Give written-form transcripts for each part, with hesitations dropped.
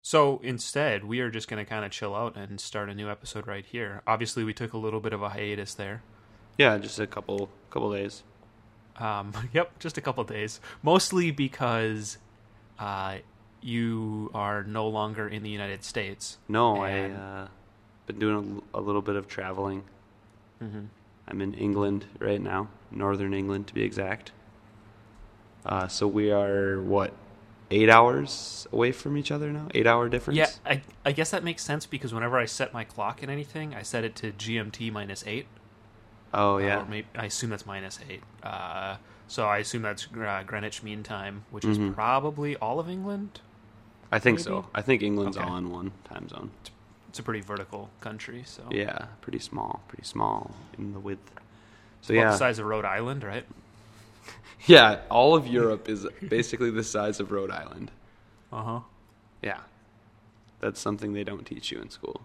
So instead, we are just going to kind of chill out and start a new episode right here. Obviously, we took a little bit of a hiatus there. Yeah, just a couple days. Yep, just a couple days. Mostly because you are no longer in the United States. No, I've been doing a little bit of traveling. Mm-hmm. I'm in England right now, Northern England to be exact. So we are, 8 hours away from each other now? 8-hour difference? Yeah, I guess that makes sense because whenever I set my clock and anything, I set it to GMT -8. Oh, yeah. Or maybe, I assume that's -8. So I assume that's Greenwich Mean Time, which is probably all of England. I think maybe? so. I think England's Okay. all in one time zone. It's a pretty vertical country, so Yeah, pretty small in the width. So about yeah, the size of Rhode Island, right? yeah, all of Europe is basically the size of Rhode Island. Uh-huh. Yeah, that's something they don't teach you in school.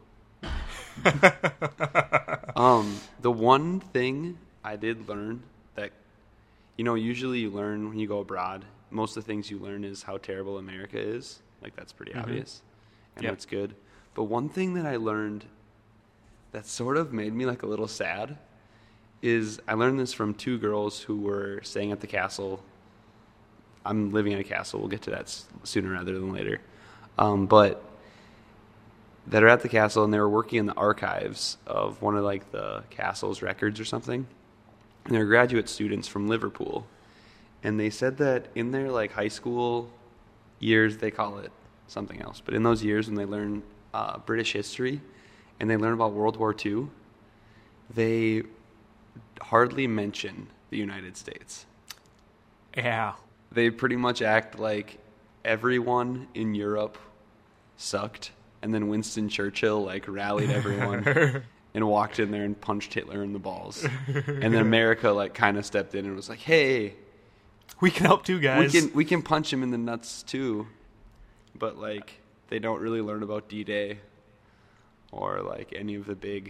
The one thing I did learn that, usually you learn when you go abroad, most of the things you learn is how terrible America is. Like, that's pretty obvious. And Yep. that's good. But one thing that I learned that sort of made me, like, a little sad is I learned this from two girls who were staying at the castle. I'm living in a castle. We'll get to that sooner rather than later. But that are at the castle, and they were working in the archives of one of, like, the castle's records or something. And they're graduate students from Liverpool. And they said that in their, like, high school years, they call it something else, but in those years when they learn British history and they learn about World War II, they hardly mention the United States. Yeah. They pretty much act like everyone in Europe sucked, and then Winston Churchill, like, rallied everyone and walked in there and punched Hitler in the balls. And then America, like, kind of stepped in and was like, hey, We can help too, guys. we can punch him in the nuts too. But, like, they don't really learn about D-Day or, like, any of the big,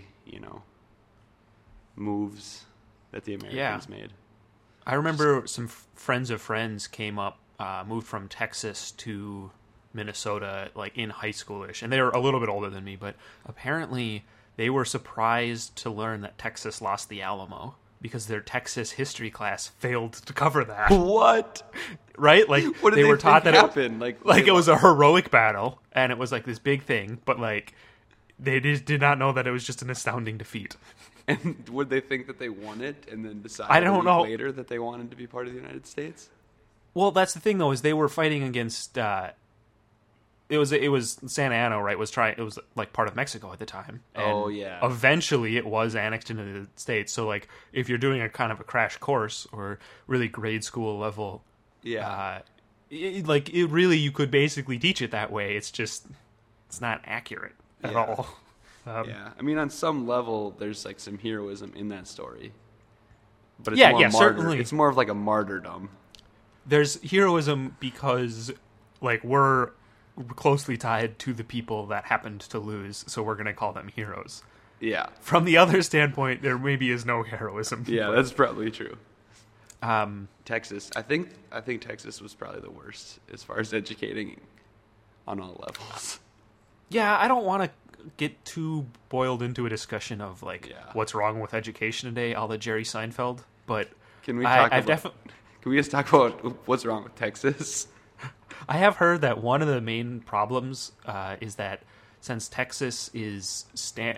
moves that the Americans made. I remember some friends of friends came up, moved from Texas to Minnesota, like, in high schoolish. And they were a little bit older than me, but apparently they were surprised to learn that Texas lost the Alamo because their Texas history class failed to cover that. What? Right? Like, What did they were taught that happened? Like it was a heroic battle, and it was like this big thing, but, like, they just did not know that it was just an astounding defeat. And would they think that they won it and then decide I don't know. later that they wanted to be part of the United States? Well, that's the thing, though, is they were fighting against. It was Santa Ana, right? It was like part of Mexico at the time. And Oh, yeah. Eventually, it was annexed into the states. So, like, if you're doing a kind of a crash course or really grade school level, Yeah. you could basically teach it that way. It's just it's not accurate at Yeah. all. Yeah. I mean, on some level, there's, like, some heroism in that story. But it's Yeah, more certainly. It's more of, like, a martyrdom. There's heroism because, like, we're closely tied to the people that happened to lose, so we're going to call them heroes. Yeah. From the other standpoint, there maybe is no heroism. Yeah, that's probably true. Um, Texas. I think Texas was probably the worst as far as educating on all levels. yeah, I don't want to get too boiled into a discussion of, like, Yeah. what's wrong with education today, a la Jerry Seinfeld, but Can we talk I've about? Can we just talk about what's wrong with Texas? I have heard that one of the main problems is that since Texas is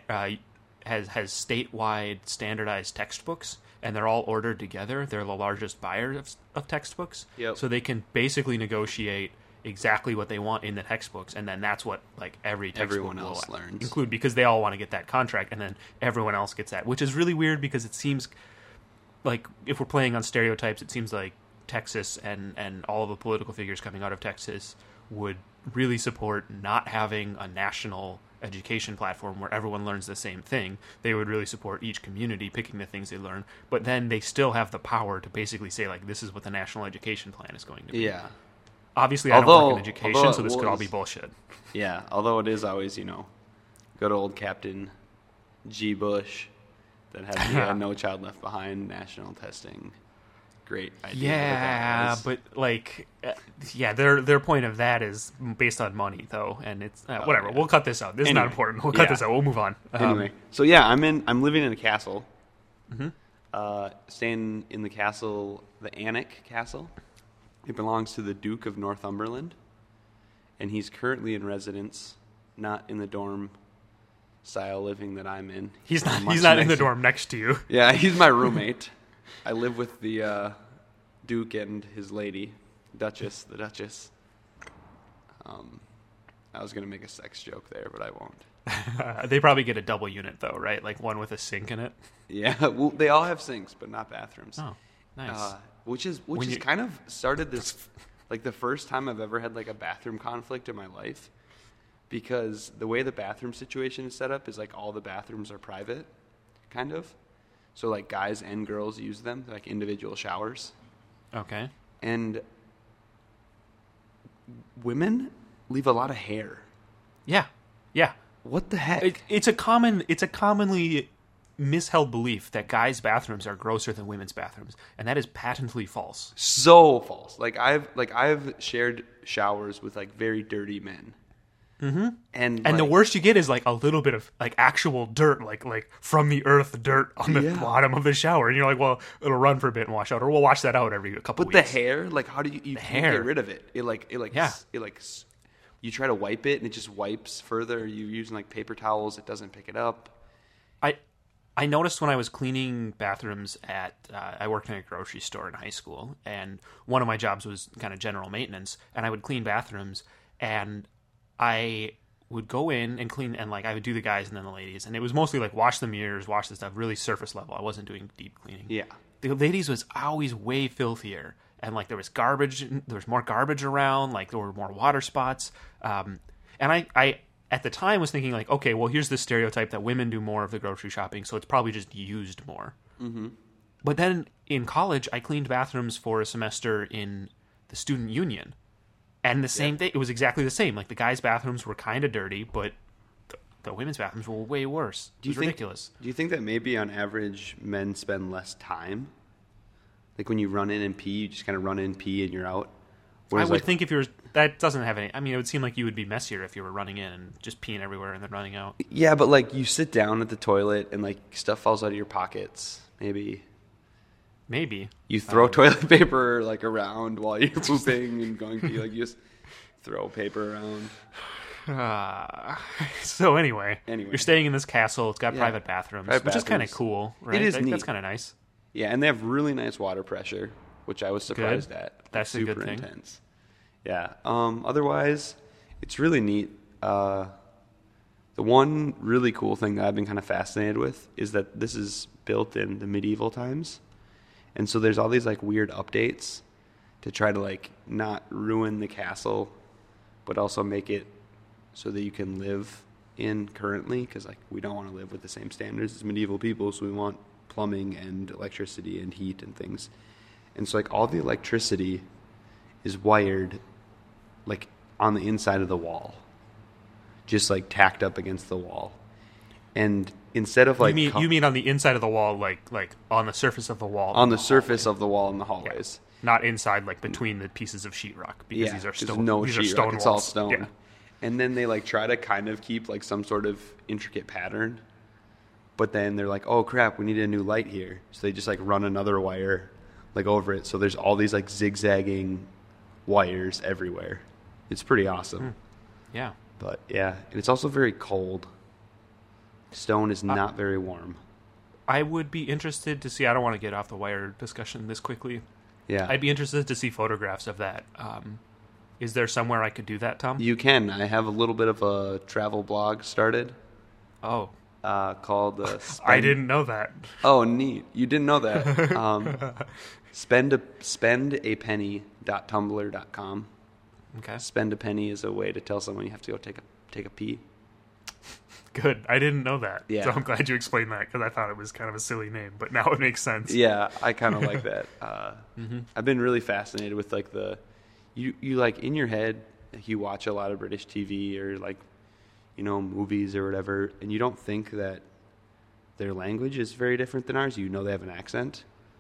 has statewide standardized textbooks and they're all ordered together, they're the largest buyer of textbooks. Yep. So they can basically negotiate exactly what they want in the textbooks, and then that's what, like, every textbook Everyone else will learns. include, because they all want to get that contract, and then everyone else gets that, which is really weird because it seems like, if we're playing on stereotypes, it seems like Texas and all of the political figures coming out of Texas would really support not having a national education platform where everyone learns the same thing. They would really support each community picking the things they learn, but then they still have the power to basically say, like, this is what the national education plan is going to be. Yeah. Obviously, I don't work in education, so this could all be bullshit. Yeah, although it is always, good old Captain G. Bush that had the No Child Left Behind national testing. great idea. Yeah, but like, their point of that is based on money, though, and it's whatever. yeah. We'll cut this out. This is not important. We'll cut this out. We'll move on. Anyway, so yeah, I'm living in a castle. Staying in the castle, the Annick Castle. It belongs to the Duke of Northumberland, and he's currently in residence, not in the dorm style living that I'm in. He's not in the dorm next to you. Yeah, he's my roommate. I live with the Duke and his lady, the Duchess. I was gonna make a sex joke there, but I won't. They probably get a double unit though, right? Like one with a sink in it. Yeah, well, they all have sinks, but not bathrooms. Oh, nice. Which is kind of started this, like the first time I've ever had like a bathroom conflict in my life, because the way the bathroom situation is set up is like all the bathrooms are private, kind of. So like guys and girls use them, like individual showers. Okay. And women leave a lot of hair. Yeah. What the heck? It's a commonly misheld belief that guys' bathrooms are grosser than women's bathrooms, and that is patently false. So false. I've shared showers with like very dirty men. Mm-hmm. And the worst you get is like a little bit of like actual dirt, like from the earth dirt on the bottom of the shower, and you're like, well, it'll run for a bit and wash out, or we'll wash that out every couple weeks. But the hair, like, how do you can't get rid of it? You try to wipe it and it just wipes further. You're using like paper towels, it doesn't pick it up. I noticed when I was cleaning bathrooms at I worked in a grocery store in high school, and one of my jobs was kind of general maintenance, and I would clean bathrooms, and I would go in and clean, and like I would do the guys and then the ladies, and it was mostly like wash the mirrors, wash the stuff, really surface level. I wasn't doing deep cleaning. Yeah. The ladies was always way filthier, and like there was more garbage around, like there were more water spots, and I at the time was thinking like, okay, well here's the stereotype that women do more of the grocery shopping, so it's probably just used more. Mm-hmm. But then in college, I cleaned bathrooms for a semester in the student union. And the same thing, it was exactly the same. Like the guys' bathrooms were kind of dirty, but the women's bathrooms were way worse. It was ridiculous. Do you think that maybe on average men spend less time? Like when you run in and pee, you just kind of run in, pee, and you're out? Whereas I would think if you were, that doesn't have any, I mean, it would seem like you would be messier if you were running in and just peeing everywhere and then running out. Yeah, but like you sit down at the toilet and like stuff falls out of your pockets, maybe. You throw toilet paper like around while you're pooping and going pee. Like you just throw paper around. So anyway, you're staying in this castle. It's got private bathrooms, which is kind of cool, right? It is neat. That's kind of nice. Yeah, and they have really nice water pressure, which I was surprised at. That's super a good thing. Intense. Yeah. Otherwise, it's really neat. The one really cool thing that I've been kind of fascinated with is that this is built in the medieval times. And so there's all these like weird updates to try to like not ruin the castle, but also make it so that you can live in currently, because like we don't want to live with the same standards as medieval people, so we want plumbing and electricity and heat and things. And so like all the electricity is wired like on the inside of the wall, just like tacked up against the wall. And instead of like you mean on the inside of the wall, like on the surface of the wall, on the surface of the wall in the hallways, not inside, like between the pieces of sheetrock, because these are stone. No these sheetrock; are stone it's walls. all stone. Yeah. And then they like try to kind of keep like some sort of intricate pattern, but then they're like, "Oh crap, we need a new light here," so they just like run another wire like over it. So there's all these like zigzagging wires everywhere. It's pretty awesome. Yeah. But yeah, and it's also very cold. Stone is not very warm. I would be interested to see, I don't want to get off the wire discussion this quickly. Yeah. I'd be interested to see photographs of that. Is there somewhere I could do that, Tom? You can. I have a little bit of a travel blog started. Oh. Called... I didn't know that. Oh, neat. You didn't know that. Spendapenny.tumblr.com. Okay. Spend a penny is a way to tell someone you have to go take a pee. Good. I didn't know that. Yeah. So I'm glad you explained that, because I thought it was kind of a silly name, but now it makes sense. Yeah, I kind of like that. I've been really fascinated with like you like in your head, you watch a lot of British TV or like, you know, movies or whatever, and you don't think that their language is very different than ours. You know they have an accent,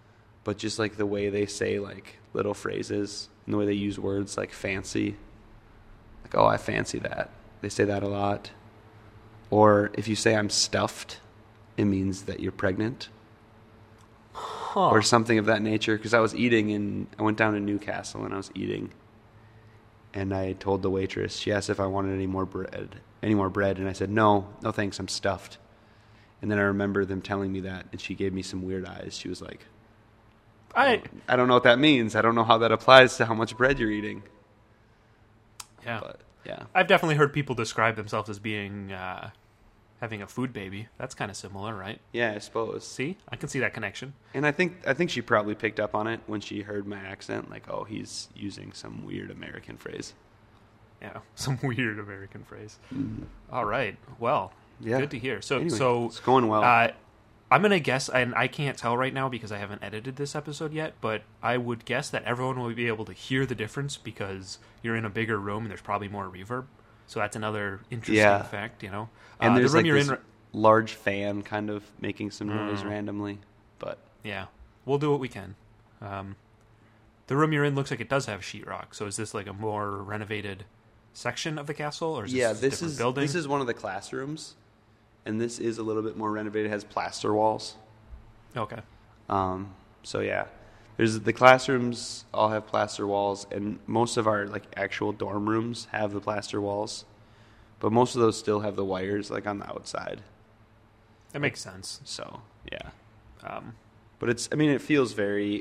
but just like the way they say like little phrases and the way they use words like fancy. Like, oh, I fancy that. They say that a lot. Or if you say I'm stuffed, it means that you're pregnant. Huh. Or something of that nature. Because I went down to Newcastle and I was eating. And I told the waitress, she asked if I wanted any more bread. And I said, no thanks, I'm stuffed. And then I remember them telling me that, and she gave me some weird eyes. She was like, I don't know what that means. I don't know how that applies to how much bread you're eating. Yeah. But, yeah. I've definitely heard people describe themselves as being having a food baby. That's kind of similar, right? Yeah, I suppose. See? I can see that connection. And I think she probably picked up on it when she heard my accent. Like, oh, he's using some weird American phrase. Yeah, some weird American phrase. Mm-hmm. All right. Well, Yeah. good to hear. So, Anyway, it's going well. I'm going to guess, and I can't tell right now because I haven't edited this episode yet, but I would guess that everyone will be able to hear the difference because you're in a bigger room and there's probably more reverb. So that's another interesting fact, you know. And there's the room like you're this in, large fan kind of making some noise randomly. But yeah, we'll do what we can. The room you're in looks like it does have sheetrock. So is this like a more renovated section of the castle, or is this a different building? This is one of the classrooms, and this is a little bit more renovated. It has plaster walls. Okay. So yeah, there's the classrooms all have plaster walls, and most of our like actual dorm rooms have the plaster walls, but most of those still have the wires like on the outside. That makes sense. So yeah, But it feels very.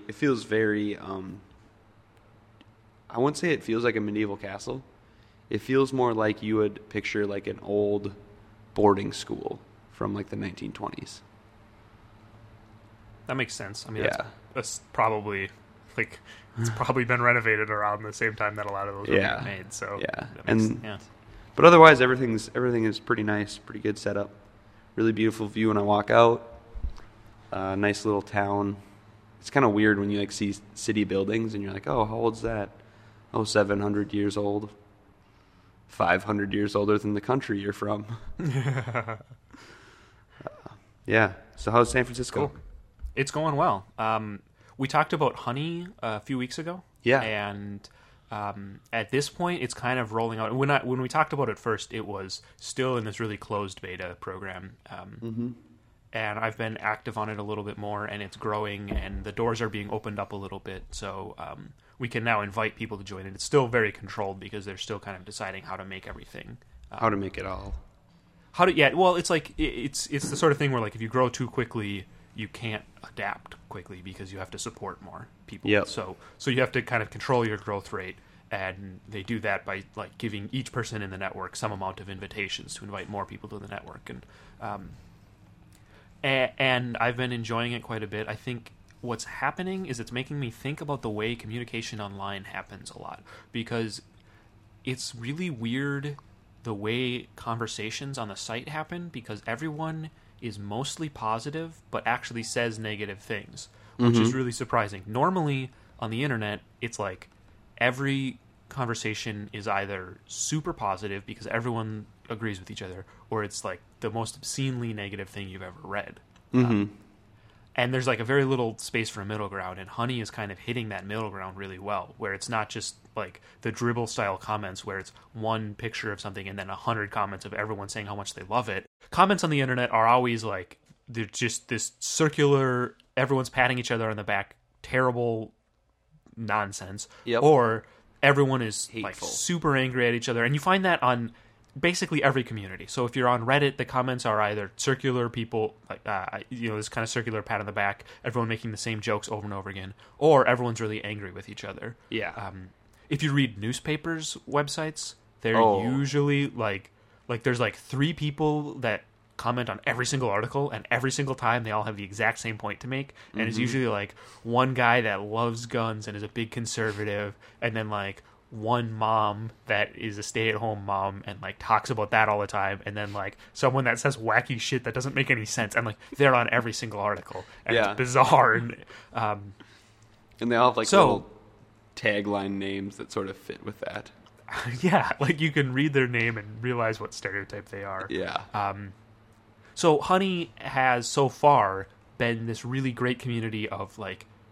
I wouldn't say it feels like a medieval castle. It feels more like you would picture like an old boarding school from like the 1920s. That makes sense. I mean, Yeah. that's probably like it's probably been renovated around the same time that a lot of those were Yeah. made. So Yeah. that makes, And- yeah. But otherwise, everything is pretty nice, pretty good setup. Really beautiful view when I walk out. Nice little town. It's kind of weird when you like see city buildings and you're like, oh, how old's that? Oh, 700 years old. 500 years older than the country you're from. Yeah. So how's San Francisco? Cool. It's going well. We talked about honey a few weeks ago. Yeah. And at this point, it's kind of rolling out. When we talked about it first, it was still in this really closed beta program. And I've been active on it a little bit more, and it's growing, and the doors are being opened up a little bit. So we can now invite people to join it. It's still very controlled because they're still kind of deciding how to make everything. How to make it all. It's like it's the sort of thing where like if you grow too quickly, you can't adapt quickly because you have to support more people. Yep. So you have to kind of control your growth rate, and they do that by like giving each person in the network some amount of invitations to invite more people to the network. And I've been enjoying it quite a bit. I think what's happening is it's making me think about the way communication online happens a lot, because it's really weird the way conversations on the site happen, because everyone is mostly positive but actually says negative things, which is really surprising. Normally on the internet, it's like every conversation is either super positive because everyone agrees with each other, or it's like the most obscenely negative thing you've ever read. And there's like a very little space for a middle ground, and Honey is kind of hitting that middle ground really well, where it's not just like the dribble style comments where it's one picture of something and then 100 comments of everyone saying how much they love it. Comments on the internet are always like, they're just this circular, everyone's patting each other on the back, terrible nonsense. Yep. Or everyone is Hateful. like super angry at each other, and you find that on basically every community. So if you're on Reddit, the comments are either circular people, like this kind of circular pat on the back, everyone making the same jokes over and over again, or everyone's really angry with each other. Yeah. If you read newspapers websites, they're Oh. usually like there's like 3 people that comment on every single article, and every single time they all have the exact same point to make, and it's usually like one guy that loves guns and is a big conservative, and then like one mom that is a stay-at-home mom and like talks about that all the time, and then like someone that says wacky shit that doesn't make any sense, and like they're on every single article, and Yeah. it's bizarre. And And they all have like So- little tagline names that sort of fit with that. yeah, like you can read their name and realize what stereotype they are. Yeah. So Honey has so far been this really great community of like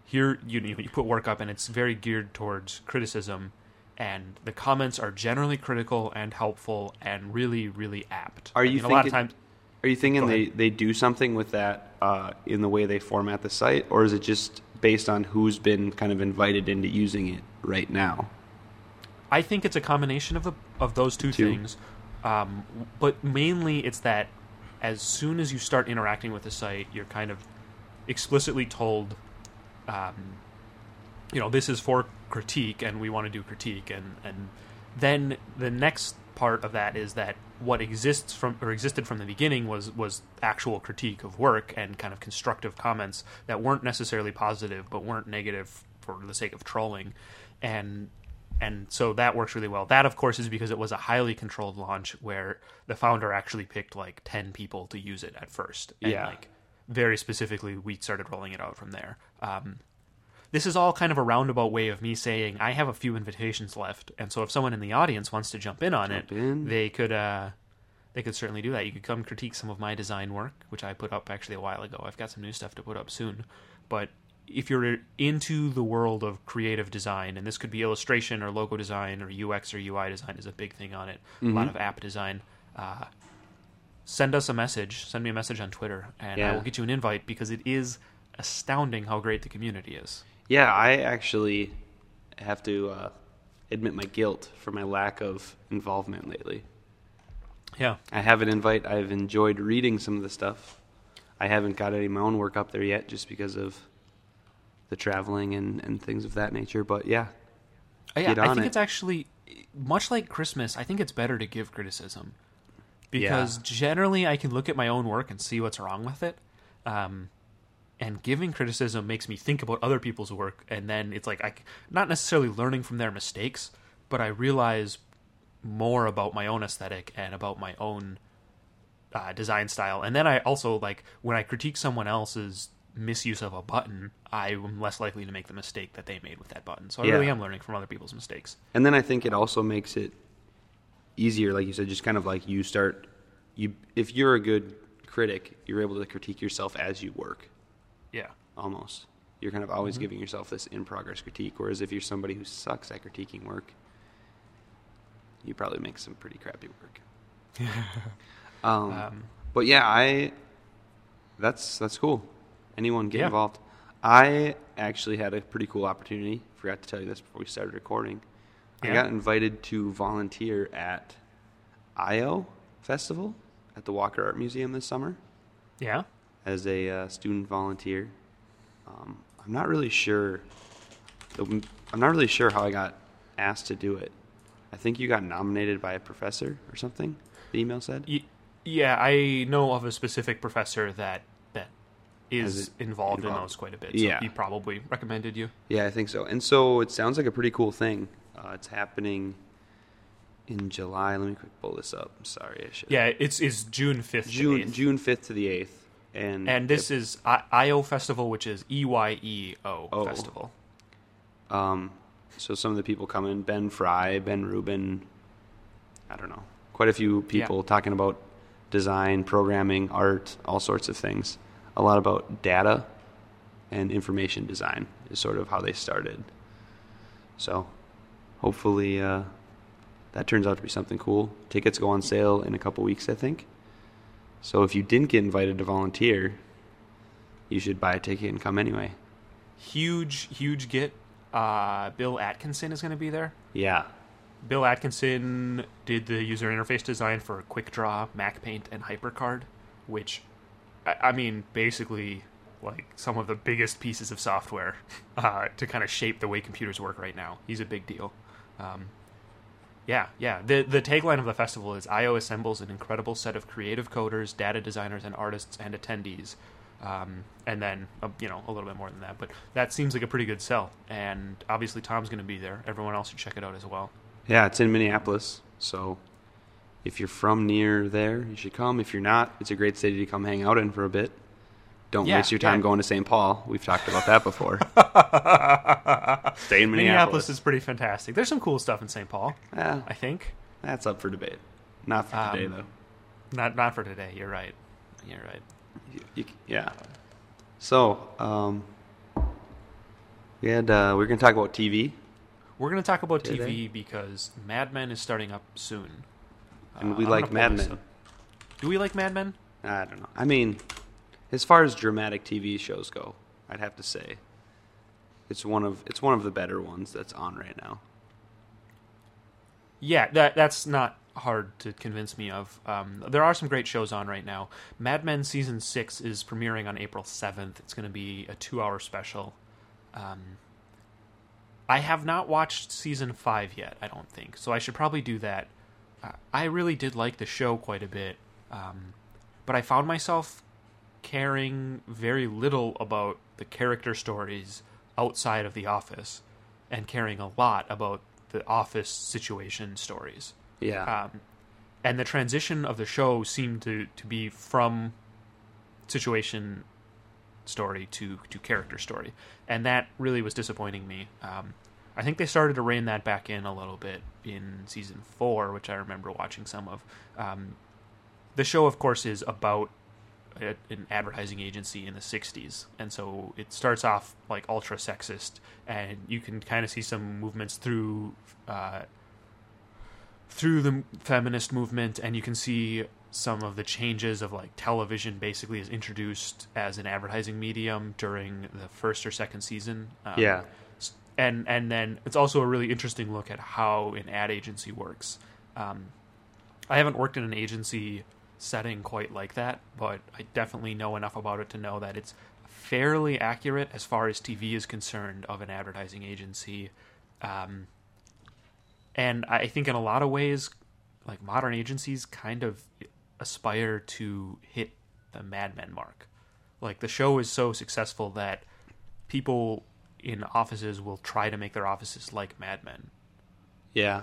here you put work up and it's very geared towards criticism, and the comments are generally critical and helpful and really, really apt. Are you a lot of times? Are you thinking they do something with that in the way they format the site, or is it just based on who's been kind of invited into using it right now? I think it's a combination of those two things, but mainly it's that as soon as you start interacting with the site, you're kind of explicitly told, this is for critique, and we want to do critique, and then the next part of that is that what existed from the beginning was actual critique of work and kind of constructive comments that weren't necessarily positive but weren't negative for the sake of trolling, and so that works really well. That, of course, is because it was a highly controlled launch where the founder actually picked like 10 people to use it at first, and like very specifically we started rolling it out from there. This is all kind of a roundabout way of me saying I have a few invitations left, and so if someone in the audience wants to jump in on it, they could certainly do that. You could come critique some of my design work, which I put up actually a while ago. I've got some new stuff to put up soon. But if you're into the world of creative design, and this could be illustration or logo design or UX or UI design is a big thing on it, a lot of app design, send us a message. Send me a message on Twitter, and I will get you an invite because it is astounding how great the community is. Yeah, I actually have to admit my guilt for my lack of involvement lately. Yeah. I have an invite. I've enjoyed reading some of the stuff. I haven't got any of my own work up there yet just because of the traveling and things of that nature. But yeah, I think it's actually, much like Christmas, I think it's better to give criticism. Because generally I can look at my own work and see what's wrong with it. And giving criticism makes me think about other people's work, and then it's like not necessarily learning from their mistakes, but I realize more about my own aesthetic and about my own design style. And then I also, like, when I critique someone else's misuse of a button, I'm less likely to make the mistake that they made with that button. So I really am learning from other people's mistakes. And then I think it also makes it easier, like you said, just kind of like if you're a good critic, you're able to critique yourself as you work. Yeah. Almost. You're kind of always giving yourself this in-progress critique, whereas if you're somebody who sucks at critiquing work, you probably make some pretty crappy work. But yeah, that's cool. Anyone get involved. I actually had a pretty cool opportunity. Forgot to tell you this before we started recording. I got invited to volunteer at I.O. Festival at the Walker Art Museum this summer. Yeah. As a student volunteer. I'm not really sure how I got asked to do it. I think you got nominated by a professor or something, the email said. Yeah, I know of a specific professor that is involved in those quite a bit. So he probably recommended you. Yeah, I think so. And so it sounds like a pretty cool thing. It's happening in July. Let me quick pull this up. I'm sorry, I should. Yeah, it's June 5th. June 5th to the 8th. And this is I.O. Festival, which is EYEO Festival. So some of the people coming, Ben Fry, Ben Rubin, I don't know, quite a few people talking about design, programming, art, all sorts of things. A lot about data and information design is sort of how they started. So hopefully that turns out to be something cool. Tickets go on sale in a couple weeks, I think. So if you didn't get invited to volunteer, you should buy a ticket and come anyway. Huge get. Bill Atkinson is going to be there. Yeah. Bill Atkinson did the user interface design for QuickDraw, MacPaint, and HyperCard, which, I mean, basically, like, some of the biggest pieces of software to kind of shape the way computers work right now. He's a big deal. The tagline of the festival is I.O. assembles an incredible set of creative coders, data designers, and artists and attendees. And then, a little bit more than that. But that seems like a pretty good sell. And obviously Tom's going to be there. Everyone else should check it out as well. Yeah, it's in Minneapolis. So if you're from near there, you should come. If you're not, it's a great city to come hang out in for a bit. Don't waste your time going to St. Paul. We've talked about that before. Stay in Minneapolis. Minneapolis is pretty fantastic. There's some cool stuff in St. Paul, I think. That's up for debate. Not for today, though. Not for today. You're right. Yeah. So, We're going to talk about TV. We're going to talk about Today? TV because Mad Men is starting up soon. And we I'm like gonna pull Mad this Men. up. Do we like Mad Men? I don't know. I mean, as far as dramatic TV shows go, I'd have to say it's one of the better ones that's on right now. Yeah, that's not hard to convince me of. There are some great shows on right now. Mad Men Season 6 is premiering on April 7th. It's going to be a 2-hour special. I have not watched Season 5 yet, I don't think, so I should probably do that. I really did like the show quite a bit, but I found myself caring very little about the character stories outside of The Office and caring a lot about the Office situation stories. Yeah. And the transition of the show seemed to be from situation story to character story, and that really was disappointing me. I think they started to rein that back in a little bit in season 4, which I remember watching some of. The show, of course, is about an advertising agency in the 60s, and so it starts off like ultra sexist, and you can kind of see some movements through the feminist movement, and you can see some of the changes of like television basically is introduced as an advertising medium during the first or second season. Yeah. And then it's also a really interesting look at how an ad agency works. I haven't worked in an agency setting quite like that, but I definitely know enough about it to know that it's fairly accurate as far as TV is concerned of an advertising agency. And I think in a lot of ways, like modern agencies kind of aspire to hit the Mad Men mark. Like the show is so successful that people in offices will try to make their offices like Mad Men. Yeah.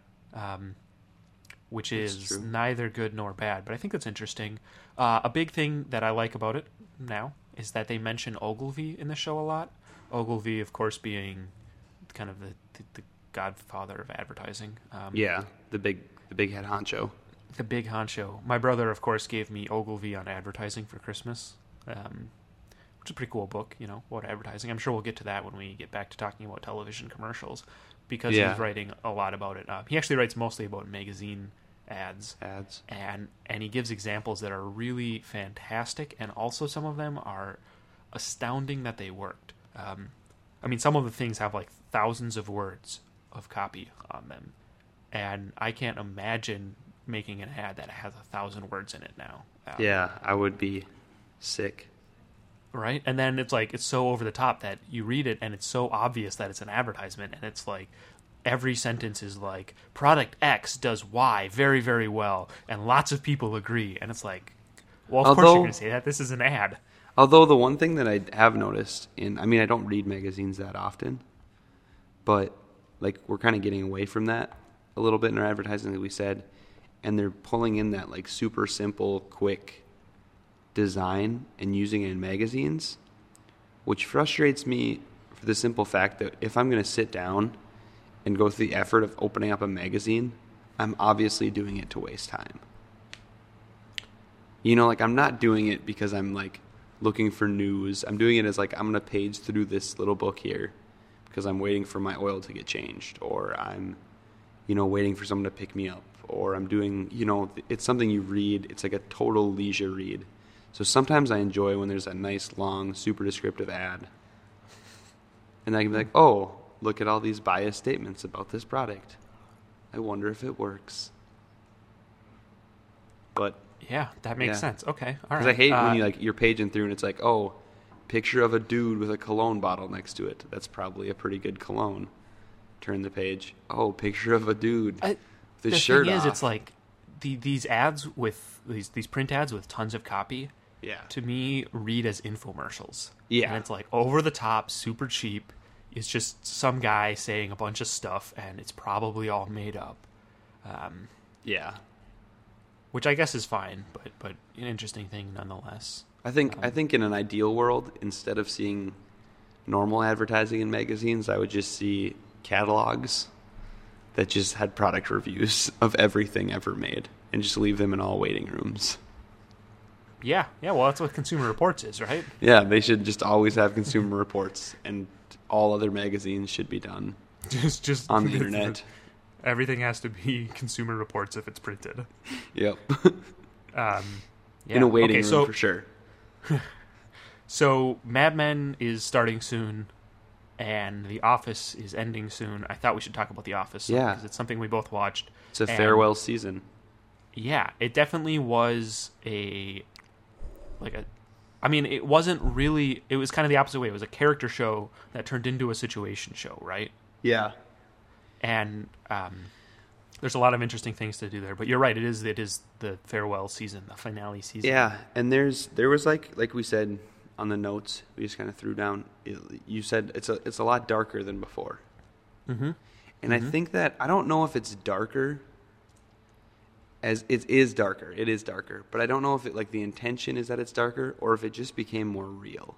Which That's is true. neither good nor bad, but I think it's interesting. A big thing that I like about it now is that they mention Ogilvy in the show a lot. Ogilvy, of course, being kind of the godfather of advertising. Yeah. The big head honcho. The big honcho. My brother, of course, gave me Ogilvy on Advertising for Christmas, which is a pretty cool book, about advertising. I'm sure we'll get to that when we get back to talking about television commercials, because Yeah. he's writing a lot about it. He actually writes mostly about magazine ads, and he gives examples that are really fantastic, and also some of them are astounding that they worked. Some of the things have like thousands of words of copy on them, and I can't imagine making an ad that has 1,000 words in it now. Yeah, I would be sick. Right? And then it's like, it's so over the top that you read it and it's so obvious that it's an advertisement, and it's like every sentence is like, product X does Y very, very well, and lots of people agree. And it's like, well, of course you're going to say that. This is an ad. Although the one thing that I have noticed I don't read magazines that often, but like we're kind of getting away from that a little bit in our advertising, like we said, and they're pulling in that like super simple, quick design and using it in magazines, which frustrates me for the simple fact that if I'm going to sit down and go through the effort of opening up a magazine, I'm obviously doing it to waste time. Like I'm not doing it because I'm like looking for news. I'm doing it as like, I'm going to page through this little book here because I'm waiting for my oil to get changed, or I'm, waiting for someone to pick me up, or I'm doing, it's something you read. It's like a total leisure read. So sometimes I enjoy when there's a nice, long, super descriptive ad. And I can be like, oh, look at all these biased statements about this product. I wonder if it works. But Yeah, that makes sense. Okay, all right. because I hate when you're paging through and it's like, oh, picture of a dude with a cologne bottle next to it. That's probably a pretty good cologne. Turn the page. Oh, picture of a dude with his shirt thing off. is, it's like these ads with these print ads with tons of copy. Yeah. To me, read as infomercials. Yeah. And it's like over the top, super cheap. It's just some guy saying a bunch of stuff, and it's probably all made up. Yeah. Which I guess is fine, but an interesting thing nonetheless. I think in an ideal world, instead of seeing normal advertising in magazines, I would just see catalogs that just had product reviews of everything ever made and just leave them in all waiting rooms. Yeah, well, that's what Consumer Reports is, right? Yeah, they should just always have Consumer Reports and all other magazines should be done just on the internet. Everything has to be Consumer Reports if it's printed. Yep. Yeah. In a waiting Okay, room for sure. So Mad Men is starting soon, and The Office is ending soon. I thought we should talk about The Office, Yeah. because it's something we both watched. It's a And, farewell season. Yeah, it definitely was I mean, it wasn't really. It was kind of the opposite way. It was a character show that turned into a situation show, right? Yeah. And there's a lot of interesting things to do there. But you're right. It is the farewell season, the finale season. Yeah, and there was like we said on the notes, we just kind of threw down. You said it's a lot darker than before. Mm-hmm. And I think that I don't know if it's darker. As it is darker, but I don't know if it like the intention is that it's darker or if it just became more real.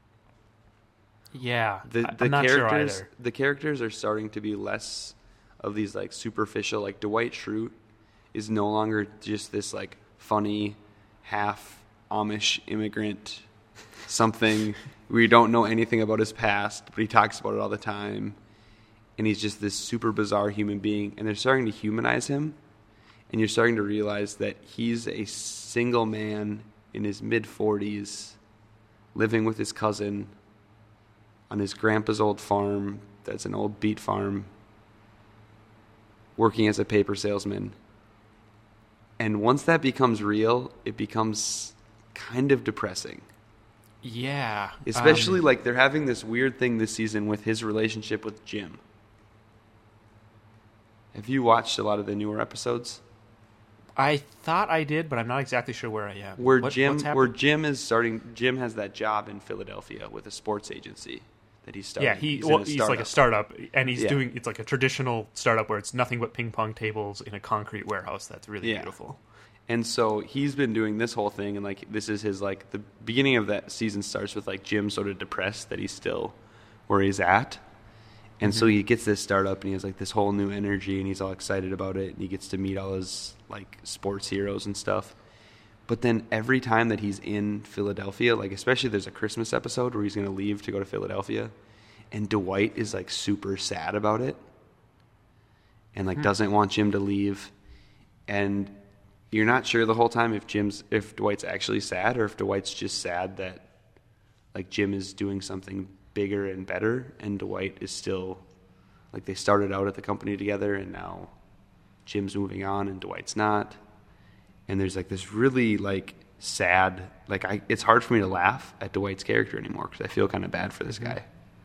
Yeah, I'm not sure either. The characters are starting to be less of these like superficial. Like Dwight Schrute is no longer just this like funny half Amish immigrant something we don't know anything about his past, but he talks about it all the time, and he's just this super bizarre human being. And they're starting to humanize him. And you're starting to realize that he's a single man in his mid-40s living with his cousin on his grandpa's old farm that's an old beet farm, working as a paper salesman. And once that becomes real, it becomes kind of depressing. Yeah. Especially like they're having this weird thing this season with his relationship with Jim. Have you watched a lot of the newer episodes? I thought I did, but I'm not exactly sure where I am. Where Jim has that job in Philadelphia with a sports agency that he's starting. Yeah, he's like a startup, and he's doing it's like a traditional startup where it's nothing but ping pong tables in a concrete warehouse. That's really beautiful. And so he's been doing this whole thing, and like this is his like the beginning of that season starts with like Jim sort of depressed that he's still where he's at. And so he gets this startup, and he has like this whole new energy, and he's all excited about it, and he gets to meet all his like sports heroes and stuff. But then every time that he's in Philadelphia, like especially there's a Christmas episode where he's going to leave to go to Philadelphia, and Dwight is like super sad about it, and like doesn't want Jim to leave, and you're not sure the whole time if Dwight's actually sad or if Dwight's just sad that like Jim is doing something bigger and better, and Dwight is still like they started out at the company together, and now Jim's moving on and Dwight's not, and there's like this really like sad like it's hard for me to laugh at Dwight's character anymore because I feel kind of bad for this guy.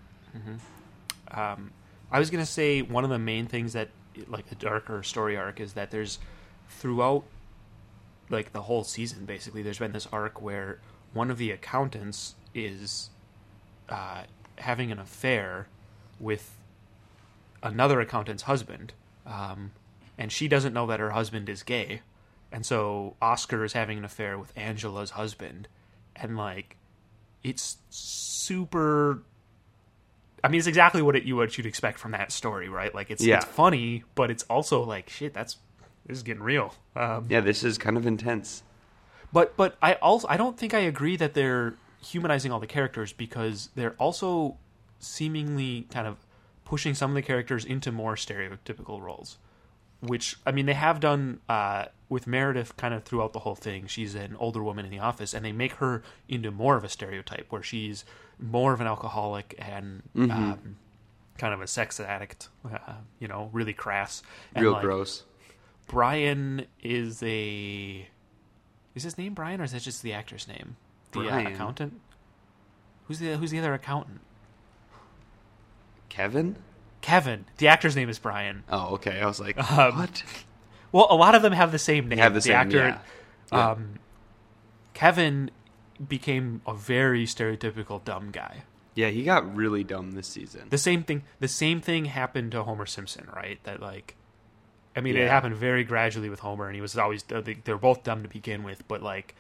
I was gonna say one of the main things that like a darker story arc is that there's throughout like the whole season basically there's been this arc where one of the accountants is having an affair with another accountant's husband, and she doesn't know that her husband is gay, and so Oscar is having an affair with Angela's husband, and like it's super. I mean, it's exactly what you'd expect from that story, right? Like it's funny, but it's also like shit. This is getting real. This is kind of intense. But I don't think I agree that they're humanizing all the characters, because they're also seemingly kind of pushing some of the characters into more stereotypical roles, which, I mean, they have done with Meredith kind of throughout the whole thing. She's an older woman in the office, and they make her into more of a stereotype where she's more of an alcoholic and kind of a sex addict, really crass. And real gross. Brian is his name Brian, or is that just the actor's name? The accountant? Who's the other accountant? Kevin? Kevin. The actor's name is Brian. Oh, okay. I was like, what? Well, a lot of them have the same name. Have the same, actor. Yeah. Kevin became a very stereotypical dumb guy. Yeah, he got really dumb this season. The same thing happened to Homer Simpson, right? That like, I mean, it happened very gradually with Homer, and he was always they're both dumb to begin with, but like,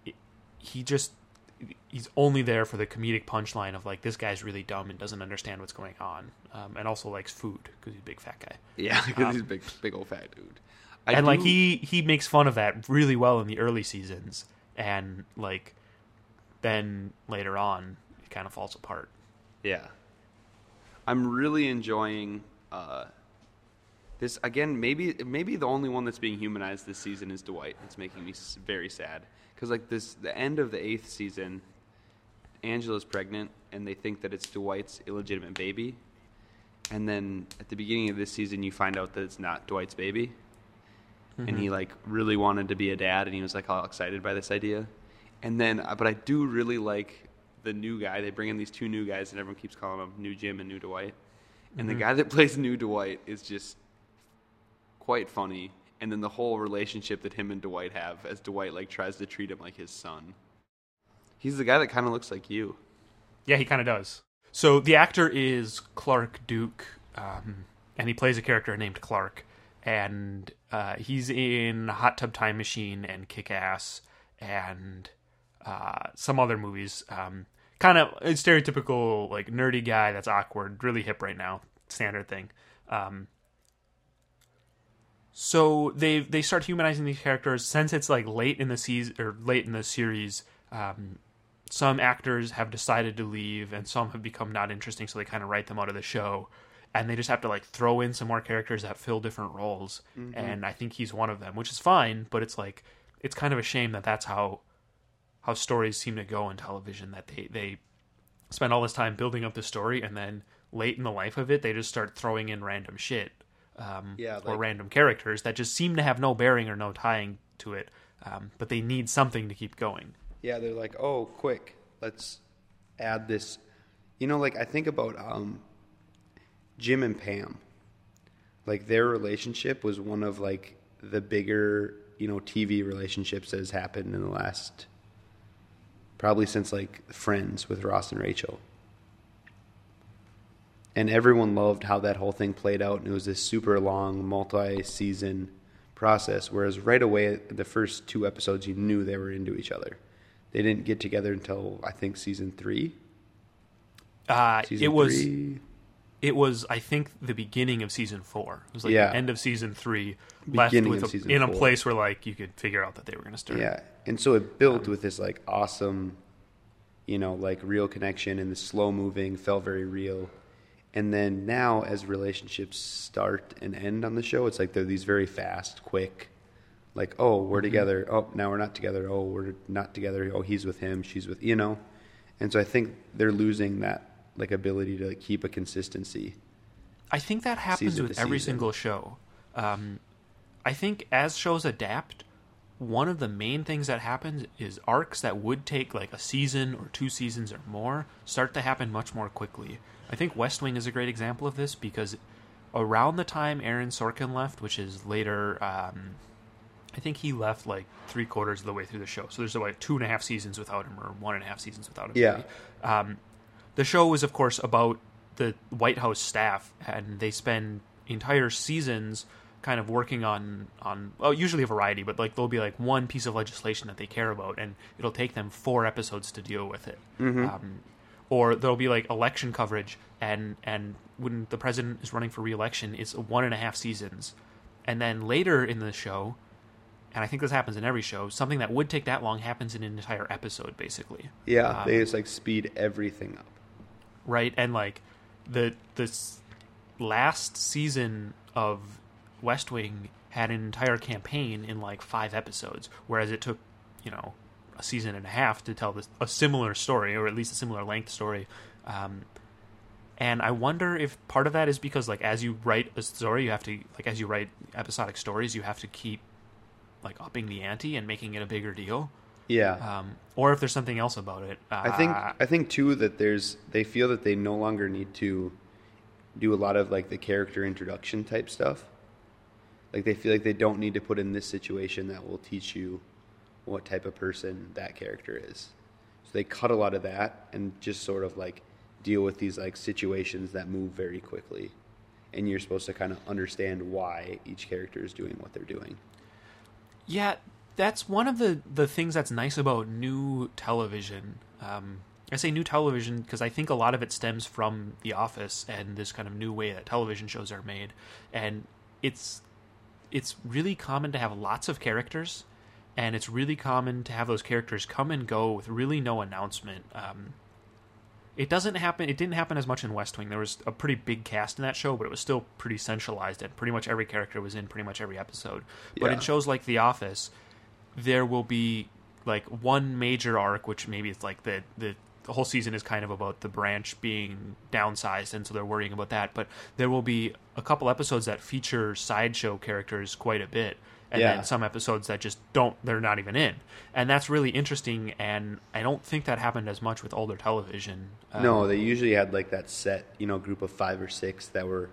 he's only there for the comedic punchline of like, this guy's really dumb and doesn't understand what's going on, and also likes food because he's a big fat guy. Yeah, because he's a big old fat dude. Like he makes fun of that really well in the early seasons, and like then later on it kind of falls apart. Yeah. I'm really enjoying this again. Maybe the only one that's being humanized this season is Dwight. It's making me very sad because like the end of the 8th season, Angela's pregnant, and they think that it's Dwight's illegitimate baby. And then at the beginning of this season, you find out that it's not Dwight's baby. Mm-hmm. And he, like, really wanted to be a dad, and he was, like, all excited by this idea. And then, but I do really like the new guy. They bring in these 2 new guys, and everyone keeps calling them New Jim and New Dwight. And the guy that plays New Dwight is just quite funny. And then the whole relationship that him and Dwight have as Dwight, like, tries to treat him like his son. He's the guy that kind of looks like you. Yeah, he kind of does. So the actor is Clark Duke, and he plays a character named Clark, and he's in Hot Tub Time Machine and Kick-Ass and some other movies. Kind of a stereotypical like nerdy guy that's awkward, really hip right now, standard thing. So they start humanizing these characters since it's like late in the season or late in the series. Some actors have decided to leave, and some have become not interesting, so they kind of write them out of the show. And they just have to like throw in some more characters that fill different roles. Mm-hmm. And I think he's one of them, which is fine. But it's like it's kind of a shame that that's how stories seem to go in television. That they spend all this time building up the story, and then late in the life of it, they just start throwing in random shit, or random characters that just seem to have no bearing or no tying to it. But they need something to keep going. Yeah, they're like, oh, quick, let's add this. You know, like, I think about Jim and Pam. Like, their relationship was one of, like, the bigger, you know, TV relationships that has happened in the last, probably since, like, Friends with Ross and Rachel. And everyone loved how that whole thing played out, and it was this super long, multi-season process, whereas right away, the first 2 episodes, you knew they were into each other. They didn't get together until, I think, season 3. It was, I think, the beginning of season 4. It was like the end of season 3, left with in a place where like you could figure out that they were going to start. Yeah, and so it built with this like awesome, you know, like real connection, and the slow moving felt very real. And then now, as relationships start and end on the show, it's like they're these very fast, quick. Like, oh, we're together. Oh, now we're not together. Oh, we're not together. Oh, he's with him. She's with, you know. And so I think they're losing that, like, ability to like, keep a consistency. I think that happens with every single show. I think as shows adapt, one of the main things that happens is arcs that would take like a season or 2 seasons or more start to happen much more quickly. I think West Wing is a great example of this because around the time Aaron Sorkin left, which is later... I think he left like 3/4 of the way through the show. So there's like 2.5 seasons without him, or 1.5 seasons without him. Yeah. The show was, of course, about the White House staff, and they spend entire seasons kind of working on usually a variety, but like there'll be like one piece of legislation that they care about, and it'll take them 4 episodes to deal with it. Mm-hmm. Or there'll be like election coverage, and when the president is running for re-election, it's 1.5 seasons. And then later in the show, and I think this happens in every show, something that would take that long happens in an entire episode, basically. Yeah, they just like speed everything up. Right, and like this last season of West Wing had an entire campaign in like 5 episodes, whereas it took, you know, a season and a half to tell a similar story, or at least a similar length story. And I wonder if part of that is because like as you write a story, you have to like as you write episodic stories, you have to keep like upping the ante and making it a bigger deal. Yeah. Or if there's something else about it. I think too that they feel that they no longer need to do a lot of like the character introduction type stuff. Like they feel like they don't need to put in this situation that will teach you what type of person that character is. So they cut a lot of that and just sort of like deal with these like situations that move very quickly. And you're supposed to kind of understand why each character is doing what they're doing. Yeah, that's one of the things that's nice about new television. I say new television because I think a lot of it stems from The Office and this kind of new way that television shows are made. And it's really common to have lots of characters, and it's really common to have those characters come and go with really no announcement. It doesn't happen. It didn't happen as much in West Wing. There was a pretty big cast in that show, but it was still pretty centralized, and pretty much every character was in pretty much every episode. But in shows like The Office, there will be like one major arc, which maybe it's like the whole season is kind of about the branch being downsized, and so they're worrying about that. But there will be a couple episodes that feature sideshow characters quite a bit, and then some episodes that just don't, they're not even in. And that's really interesting, and I don't think that happened as much with older television. No, they usually had like that set, group of 5 or 6 that were,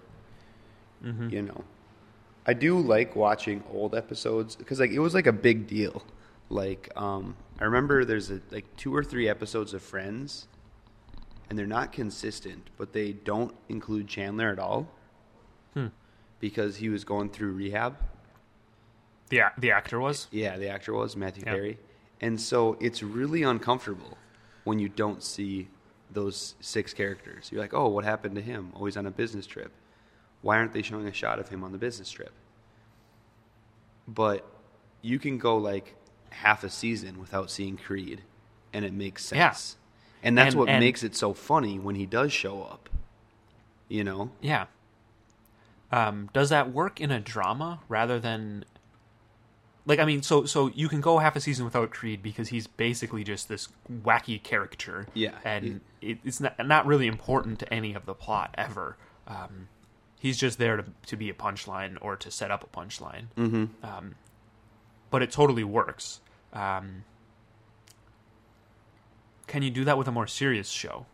I do like watching old episodes because like it was like a big deal. Like, I remember there's like 2 or 3 episodes of Friends, and they're not consistent, but they don't include Chandler at all because he was going through rehab. The actor was? Yeah, the actor was, Matthew Perry. And so it's really uncomfortable when you don't see those 6 characters. You're like, oh, what happened to him? Oh, he's on a business trip. Why aren't they showing a shot of him on the business trip? But you can go like half a season without seeing Creed, and it makes sense. Yeah. And that's what makes it so funny when he does show up. Yeah. Does that work in a drama rather than... Like, I mean, so you can go half a season without Creed because he's basically just this wacky caricature. Yeah. And it's not really important to any of the plot ever. He's just there to be a punchline or to set up a punchline. Mm-hmm. But it totally works. Can you do that with a more serious show?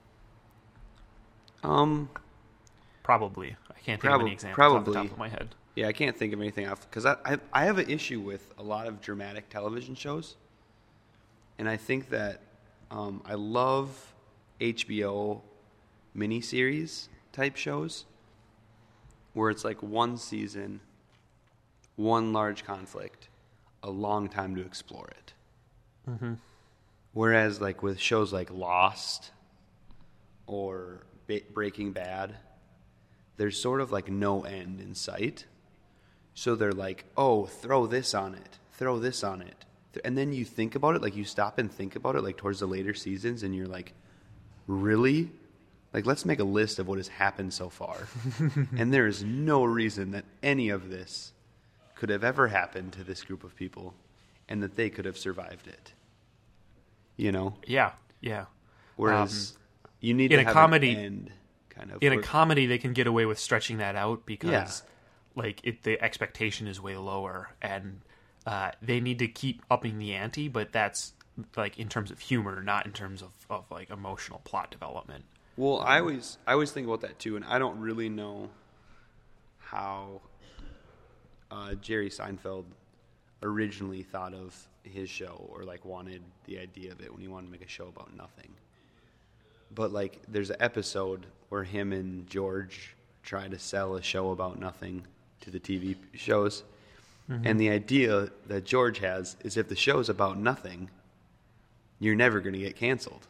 Probably. I can't think of any examples off the top of my head. Yeah, I can't think of anything off because I have an issue with a lot of dramatic television shows, and I think that I love HBO miniseries type shows where it's like one season, one large conflict, a long time to explore it. Mm-hmm. Whereas like with shows like Lost or Breaking Bad, there's sort of like no end in sight. So they're like, oh, throw this on it, throw this on it. And then you think about it, like you stop and think about it like towards the later seasons and you're like, really? Like, let's make a list of what has happened so far. And there is no reason that any of this could have ever happened to this group of people and that they could have survived it. Yeah, yeah. Whereas you need to have comedy, an end, kind of. In a comedy, they can get away with stretching that out because... Yeah. Like the expectation is way lower, and they need to keep upping the ante. But that's like in terms of humor, not in terms of like emotional plot development. Well, I always think about that too, and I don't really know how Jerry Seinfeld originally thought of his show or like wanted the idea of it when he wanted to make a show about nothing. But like, there's an episode where him and George try to sell a show about nothing to the TV shows. Mm-hmm. And the idea that George has is if the show's about nothing, you're never going to get canceled.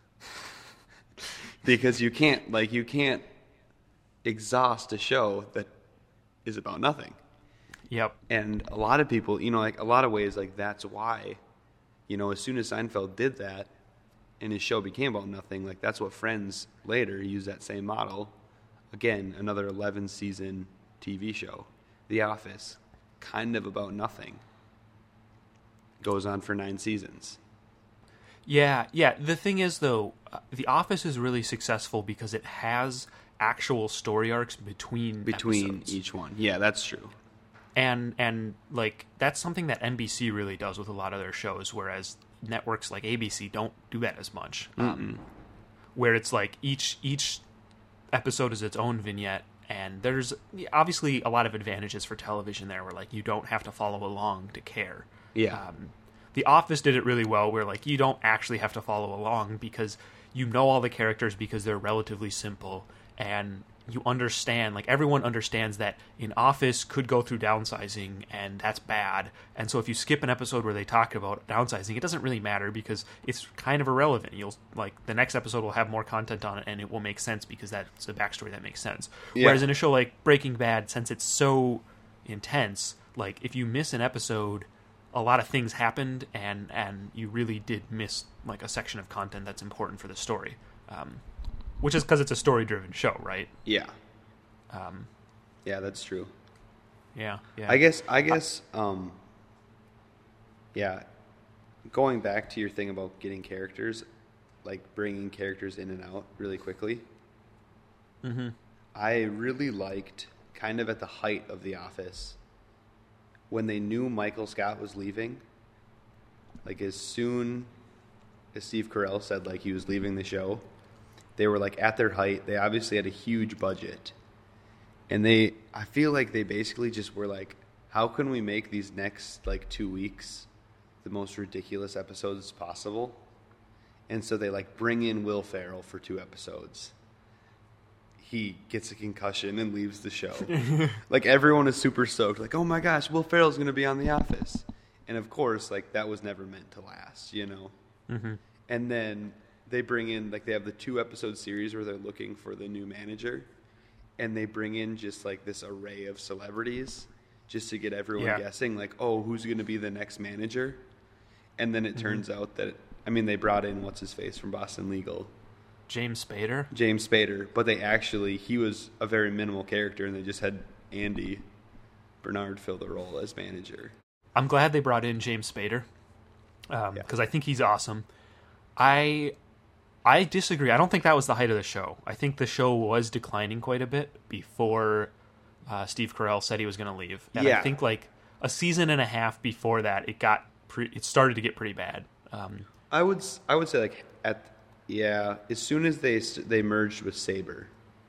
Because you can't exhaust a show that is about nothing. Yep. And a lot of people, like a lot of ways, like that's why, as soon as Seinfeld did that and his show became about nothing, like that's what Friends later used that same model. Again, another 11-season TV show. The Office, kind of about nothing. Goes on for 9 seasons. Yeah. The thing is, though, The Office is really successful because it has actual story arcs between episodes. Each one. Yeah, that's true. And like that's something that NBC really does with a lot of their shows, whereas networks like ABC don't do that as much. Where it's like each episode is its own vignette, and there's obviously a lot of advantages for television there, where like you don't have to follow along to care. Yeah. The Office did it really well, where like you don't actually have to follow along because you know all the characters because they're relatively simple, and you understand, like everyone understands that an office could go through downsizing and that's bad. And so if you skip an episode where they talk about downsizing, it doesn't really matter because it's kind of irrelevant. You'll like the next episode will have more content on it and it will make sense because that's a backstory that makes sense. Yeah. Whereas in a show like Breaking Bad, since it's so intense, like if you miss an episode, a lot of things happened and you really did miss like a section of content that's important for the story. which is because it's a story-driven show, right? Yeah. Yeah, that's true. Yeah. I guess. Yeah. Going back to your thing about getting characters, like bringing characters in and out really quickly. Mm-hmm. I really liked, kind of at the height of The Office, when they knew Michael Scott was leaving. Like as soon as Steve Carell said like he was leaving the show, they were like at their height. They obviously had a huge budget. And I feel like they basically just were like, how can we make these next like 2 weeks the most ridiculous episodes possible? And so they like bring in Will Ferrell for 2 episodes. He gets a concussion and leaves the show. Like everyone is super stoked. Like, oh my gosh, Will Ferrell's going to be on The Office. And of course, like that was never meant to last, you know? Mm-hmm. And then they bring in, like they have the 2-episode series where they're looking for the new manager. And they bring in just like this array of celebrities just to get everyone guessing, like, oh, who's going to be the next manager? And then it turns out that, I mean, they brought in what's-his-face from Boston Legal. James Spader. But he was a very minimal character, and they just had Andy Bernard fill the role as manager. I'm glad they brought in James Spader, because I think he's awesome. I disagree. I don't think that was the height of the show. I think the show was declining quite a bit before Steve Carell said he was going to leave. And I think like a season and a half before that, it started to get pretty bad. I would say like as soon as they merged with Saber.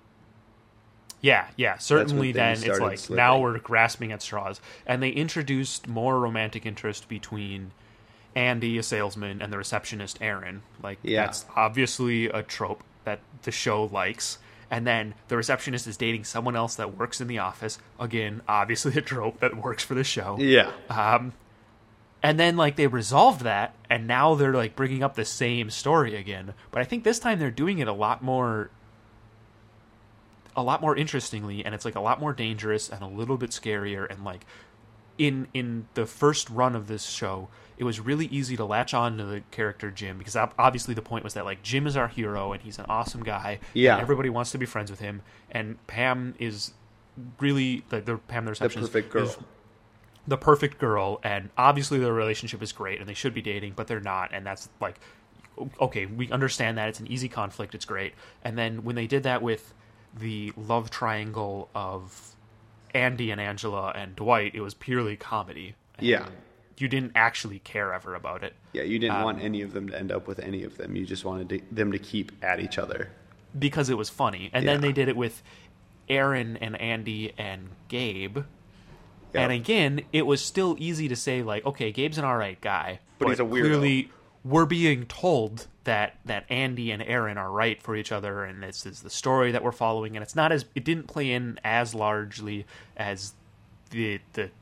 Yeah. Certainly then it's like slipping. Now we're grasping at straws. And they introduced more romantic interest between Andy, a salesman, and the receptionist, Erin. That's obviously a trope that the show likes. And then the receptionist is dating someone else that works in the office. Again, obviously a trope that works for the show. Yeah. And then, like, they resolved that, and now they're, like, bringing up the same story again. But I think this time they're doing it a lot more interestingly, and it's, like, a lot more dangerous and a little bit scarier. And, like, in the first run of this show, it was really easy to latch on to the character Jim, because obviously the point was that, like, Jim is our hero, and he's an awesome guy. Yeah. And everybody wants to be friends with him. And Pam is really, Pam the receptionist, the perfect girl. Is the perfect girl, and obviously their relationship is great, and they should be dating, but they're not, and that's like, okay, we understand that, it's an easy conflict, it's great. And then when they did that with the love triangle of Andy and Angela and Dwight, it was purely comedy. Yeah. You didn't actually care ever about it. Yeah, you didn't want any of them to end up with any of them. You just wanted them to keep at each other. Because it was funny. And then they did it with Erin and Andy and Gabe. Yep. And again, it was still easy to say, like, okay, Gabe's an alright guy. But he's a weirdo. Clearly, we're being told that Andy and Erin are right for each other, and this is the story that we're following. And it didn't play in as largely as the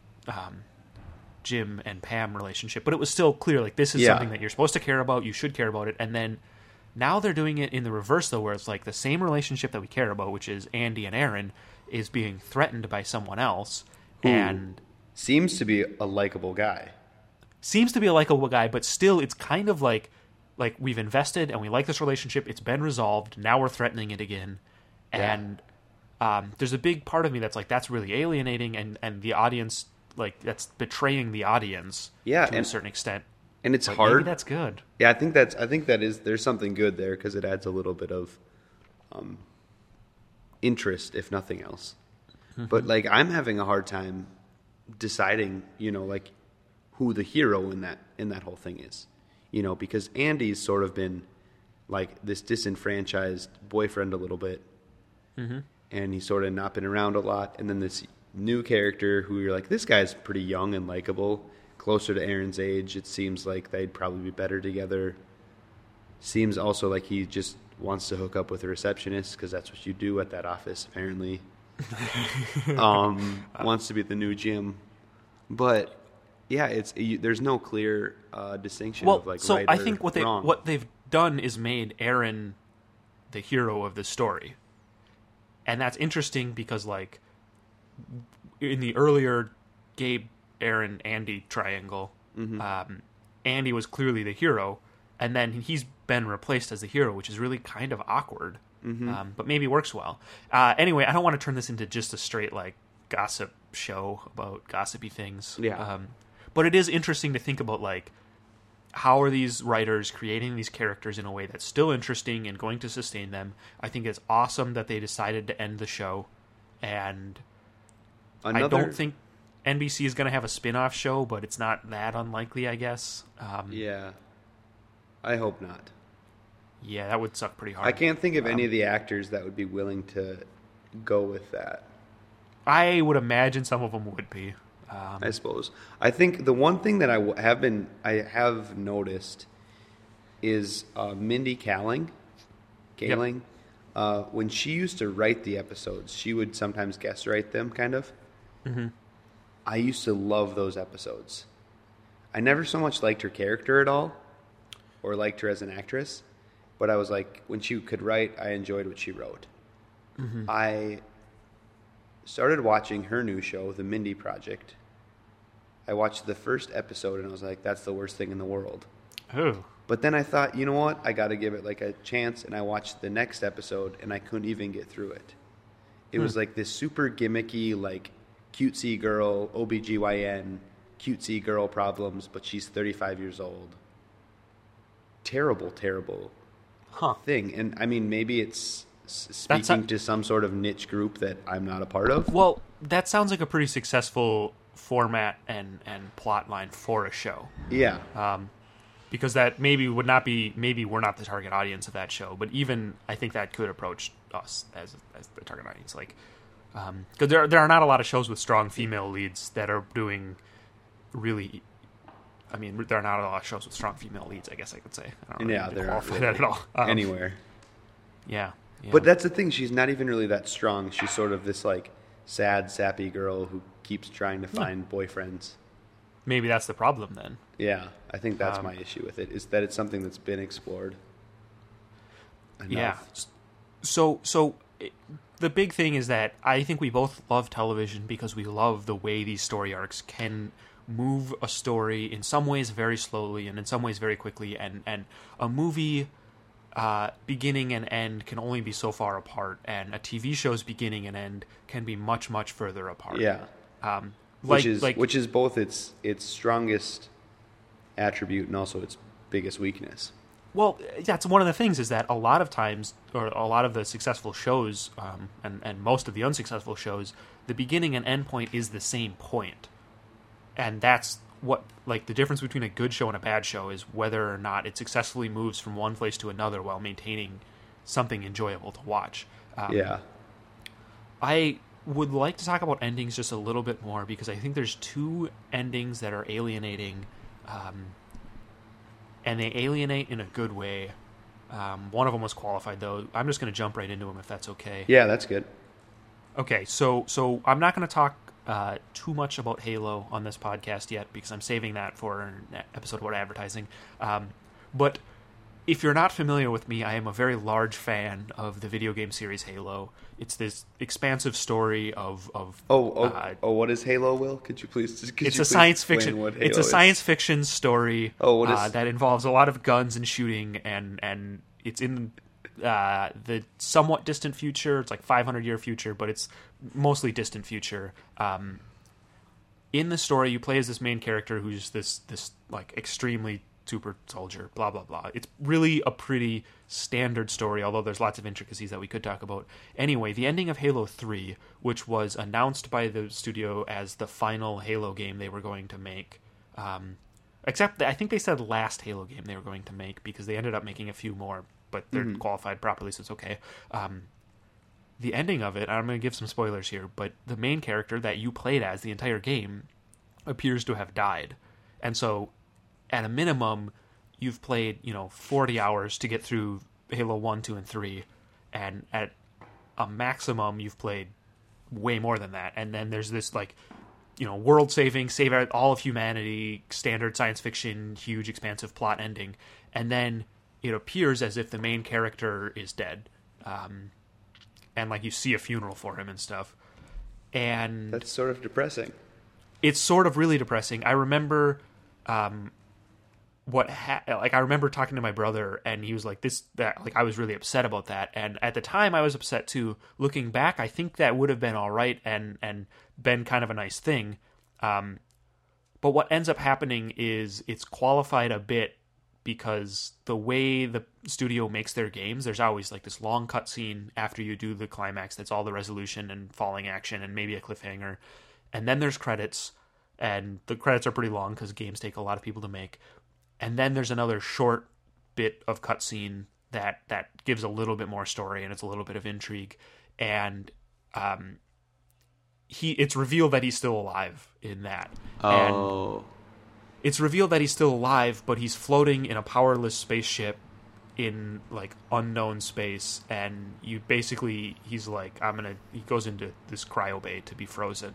Jim and Pam relationship. But it was still clear, like, this is something that you're supposed to care about, you should care about it. And then now they're doing it in the reverse, though, where it's like the same relationship that we care about, which is Andy and Erin, is being threatened by someone else. And seems to be a likable guy. But still, it's kind of like we've invested and we like this relationship. It's been resolved. Now we're threatening it again. Yeah. And there's a big part of me that's like, that's really alienating, and the audience, like, that's betraying the audience to a certain extent. And it's hard. Maybe that's good. Yeah, I think that is. There's something good there because it adds a little bit of interest, if nothing else. But, like, I'm having a hard time deciding, like, who the hero in that whole thing is. Because Andy's sort of been, like, this disenfranchised boyfriend a little bit. Mm-hmm. And he's sort of not been around a lot. And then this new character who you're like, this guy's pretty young and likable, closer to Erin's age. It seems like they'd probably be better together. Seems also like he just wants to hook up with a receptionist because that's what you do at that office, apparently. Wants to be the new Jim, but yeah, there's no clear distinction of like so right I think or wrong. what they've done is made Erin the hero of the story, and that's interesting because, like, in the earlier Gabe, Erin, Andy triangle, Andy was clearly the hero, and then he's been replaced as the hero, which is really kind of awkward, but maybe works well. Anyway, I don't want to turn this into just a straight like gossip show about gossipy things. Yeah. But it is interesting to think about like how are these writers creating these characters in a way that's still interesting and going to sustain them. I think it's awesome that they decided to end the show, and I don't think NBC is going to have a spin-off show, but it's not that unlikely, I guess. Yeah. I hope not. Yeah, that would suck pretty hard. I can't think of any of the actors that would be willing to go with that. I would imagine some of them would be. I suppose. I think the one thing that I have noticed is Mindy Kaling. When she used to write the episodes, she would sometimes guest write them, kind of. Mm-hmm. I used to love those episodes. I never so much liked her character at all, or liked her as an actress, but I was like, when she could write, I enjoyed what she wrote. Mm-hmm. I started watching her new show, The Mindy Project. I watched the first episode and I was like, that's the worst thing in the world. Oh. But then I thought, you know what? I got to give it like a chance, and I watched the next episode and I couldn't even get through it. It was like this super gimmicky, like cutesy girl, OBGYN, cutesy girl problems, but she's 35 years old. Terrible thing. And I mean, maybe it's speaking to some sort of niche group that I'm not a part of. Well, that sounds like a pretty successful format and plot line for a show. Yeah. Because that maybe we're not the target audience of that show, but even I think that could approach us as the target audience. Like, because there are not a lot of shows with strong female leads that are doing really. I mean, there are not a lot of shows with strong female leads, I guess I could say. I don't really there qualify aren't really that at all. anywhere. Yeah. But that's the thing. She's not even really that strong. She's sort of this like sad, sappy girl who keeps trying to find boyfriends. Maybe that's the problem then. Yeah, I think that's my issue with it, is that it's something that's been explored enough. Yeah. So the big thing is that I think we both love television because we love the way these story arcs can move a story in some ways very slowly and in some ways very quickly, and a movie beginning and end can only be so far apart, and a TV show's beginning and end can be much, much further apart. Yeah. Which is both its strongest attribute and also its biggest weakness. Well, that's one of the things, is that a lot of times, or a lot of the successful shows, and most of the unsuccessful shows, the beginning and end point is the same point. And that's what, like, the difference between a good show and a bad show is whether or not it successfully moves from one place to another while maintaining something enjoyable to watch. Yeah. I would like to talk about endings just a little bit more, because I think there's two endings that are alienating, and they alienate in a good way. One of them was qualified, though. I'm just going to jump right into them if that's okay. Yeah, that's good. Okay, so I'm not going to talk too much about Halo on this podcast yet, because I'm saving that for an episode about advertising. But if you're not familiar with me, I am a very large fan of the video game series Halo. It's this expansive story of what is Halo, Will? Could you please it's a science fiction. It's a science fiction story that involves a lot of guns and shooting, and it's in the somewhat distant future. It's like 500-year future, but it's mostly distant future. In the story, you play as this main character who's this like extremely super soldier, blah blah blah. It's really a pretty standard story, although there's lots of intricacies that we could talk about. Anyway, the ending of Halo 3, which was announced by the studio as the final Halo game they were going to make, except I think they said last Halo game they were going to make, because they ended up making a few more, but they're qualified properly, so it's okay. The ending of it, I'm going to give some spoilers here, but the main character that you played as the entire game appears to have died. And so, at a minimum, you've played, 40 hours to get through Halo 1, 2, and 3, and at a maximum, you've played way more than that. And then there's this, world-saving, save all of humanity, standard science fiction, huge, expansive plot ending. And then it appears as if the main character is dead. And, you see a funeral for him and stuff. And that's sort of depressing. It's sort of really depressing. I remember like I remember talking to my brother, and he was like like I was really upset about that, and at the time I was upset too. Looking back, I think that would have been all right and been kind of a nice thing. But what ends up happening is it's qualified a bit because the way the studio makes their games, there's always like this long cutscene after you do the climax that's all the resolution and falling action and maybe a cliffhanger, and then there's credits, and the credits are pretty long because games take a lot of people to make. And then there's another short bit of cutscene that gives a little bit more story, and it's a little bit of intrigue. And it's revealed that he's still alive in that. Oh. And it's revealed that he's still alive, but he's floating in a powerless spaceship in like unknown space, and he's like, he goes into this cryo bay to be frozen.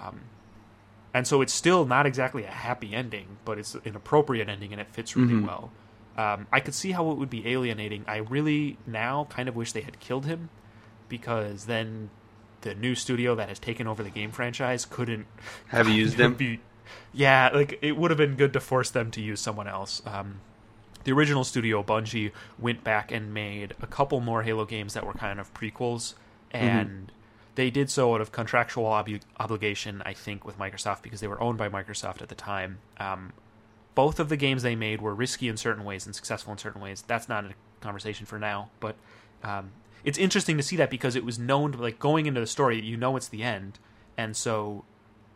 And so it's still not exactly a happy ending, but it's an appropriate ending, and it fits really well. I could see how it would be alienating. I really now kind of wish they had killed him, because then the new studio that has taken over the game franchise couldn't have used him. Yeah, like it would have been good to force them to use someone else. The original studio, Bungie, went back and made a couple more Halo games that were kind of prequels, and they did so out of contractual obligation, I think, with Microsoft, because they were owned by Microsoft at the time. Both of the games they made were risky in certain ways and successful in certain ways. That's not a conversation for now, but it's interesting to see that, because it was known, like going into the story, you know it's the end, and so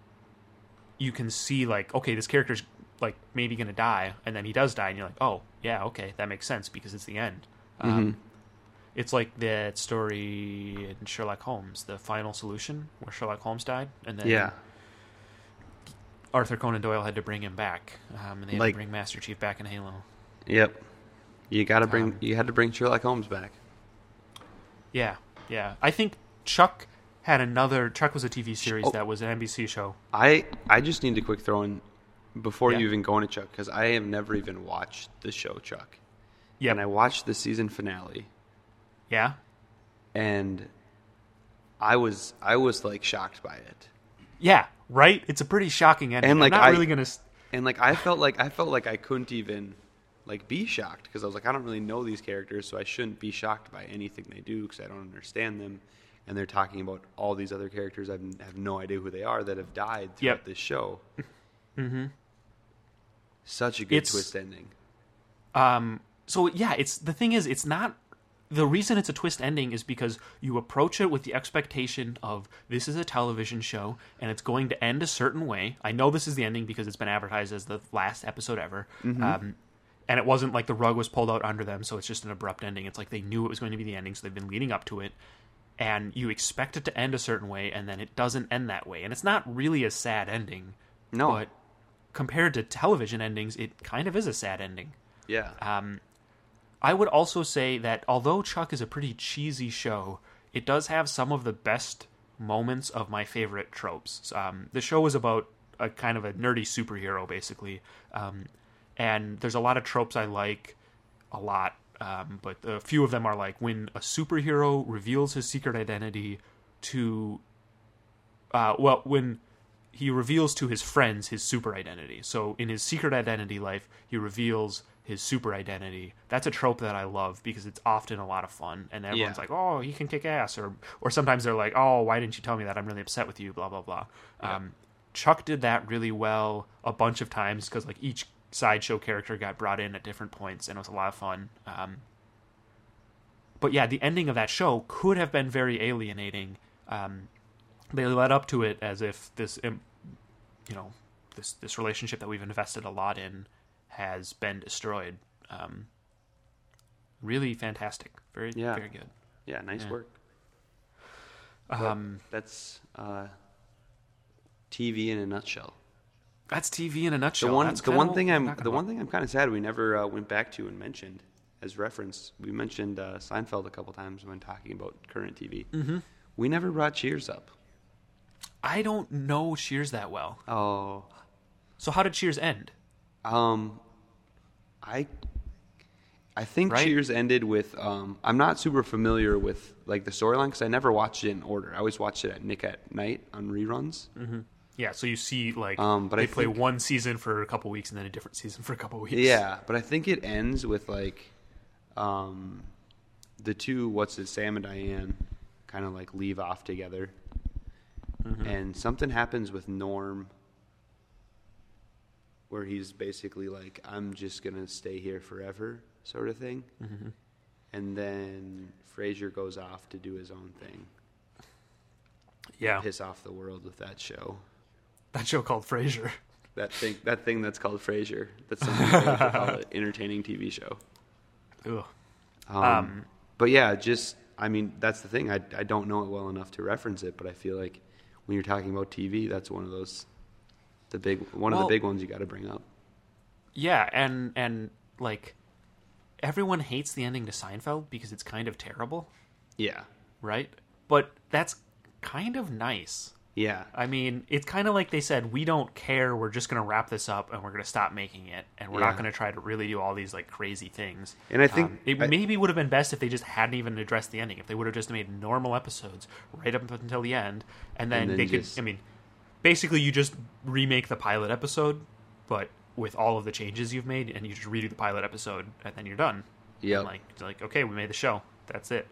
you can see like, okay, this character's like maybe going to die, and then he does die, and you're like, oh, yeah, okay, that makes sense, because it's the end. It's like that story in Sherlock Holmes, The Final Solution, where Sherlock Holmes died, and then Arthur Conan Doyle had to bring him back, and they had to bring Master Chief back in Halo. Yep, you had to bring Sherlock Holmes back. Yeah. I think Chuck was a TV series that was an NBC show. I just need to quick throw in before you even go into Chuck, because I have never even watched the show Chuck. Yeah, and I watched the season finale. Yeah, and I was like shocked by it. Yeah, right. It's a pretty shocking ending. And like I'm not really gonna. And like I felt like I couldn't even like be shocked, because I was like, I don't really know these characters, so I shouldn't be shocked by anything they do, because I don't understand them. And they're talking about all these other characters I have no idea who they are that have died throughout this show. Such a good twist ending. So yeah, it's not. The reason it's a twist ending is because you approach it with the expectation of, this is a television show and it's going to end a certain way. I know this is the ending because it's been advertised as the last episode ever. And it wasn't like the rug was pulled out under them, so it's just an abrupt ending. It's like they knew it was going to be the ending, so they've been leading up to it. And you expect it to end a certain way, and then it doesn't end that way. And it's not really a sad ending. No. But compared to television endings, it kind of is a sad ending. Yeah. I would also say that although Chuck is a pretty cheesy show, it does have some of the best moments of my favorite tropes. The show is about a kind of a nerdy superhero, basically. And there's a lot of tropes I like a lot. But a few of them are like when a superhero reveals his secret identity to... when he reveals to his friends his super identity. So in his secret identity life, he reveals his super identity. That's a trope that I love, because it's often a lot of fun, and everyone's like, oh, he can kick ass, or sometimes they're like, oh, why didn't you tell me that? I'm really upset with you, blah, blah, blah. Yeah. Chuck did that really well a bunch of times, because like each sideshow character got brought in at different points, and it was a lot of fun. But yeah, the ending of that show could have been very alienating. They led up to it as if this relationship that we've invested a lot in has been destroyed. Really fantastic. Very good. Yeah, nice work. That's TV in a nutshell. That's TV in a nutshell. The one thing I'm kind of sad we never went back to and mentioned as reference. We mentioned Seinfeld a couple times when talking about current TV. Mm-hmm. We never brought Cheers up. I don't know Cheers that well. Oh. So how did Cheers end? I think Cheers ended with I'm not super familiar with like the storyline, because I never watched it in order. I always watched it at Nick at Night on reruns. Mm-hmm. Yeah, so you see, like, But they I play think- one season for a couple weeks and then a different season for a couple weeks. Yeah, but I think it ends with like the two, Sam and Diane, kind of like leave off together, and something happens with Norm, where he's basically like, "I'm just gonna stay here forever," sort of thing, and then Frasier goes off to do his own thing, Yeah. piss off the world with that show. That show called Frasier. That thing that's called Frasier. That's some people like to call it entertaining TV show. Ugh. But yeah, that's the thing. I don't know it well enough to reference it, but I feel like when you're talking about TV, that's one of the big ones you got to bring up. Yeah, and like, everyone hates the ending to Seinfeld because it's kind of terrible, Yeah, right? But that's kind of nice. yeah, I mean, it's kind of like they said, we don't care, we're just going to wrap this up and we're going to stop making it, and we're not Yeah. going to try to really do all these, like, crazy things. And I think it maybe would have been best if they just hadn't even addressed the ending, if they would have just made normal episodes right up until the end, and then, then they just- could, I mean, basically you just remake the pilot episode, but with all of the changes you've made, and you just redo the pilot episode, and then you're done. Yep. And like, okay, we made the show. That's it.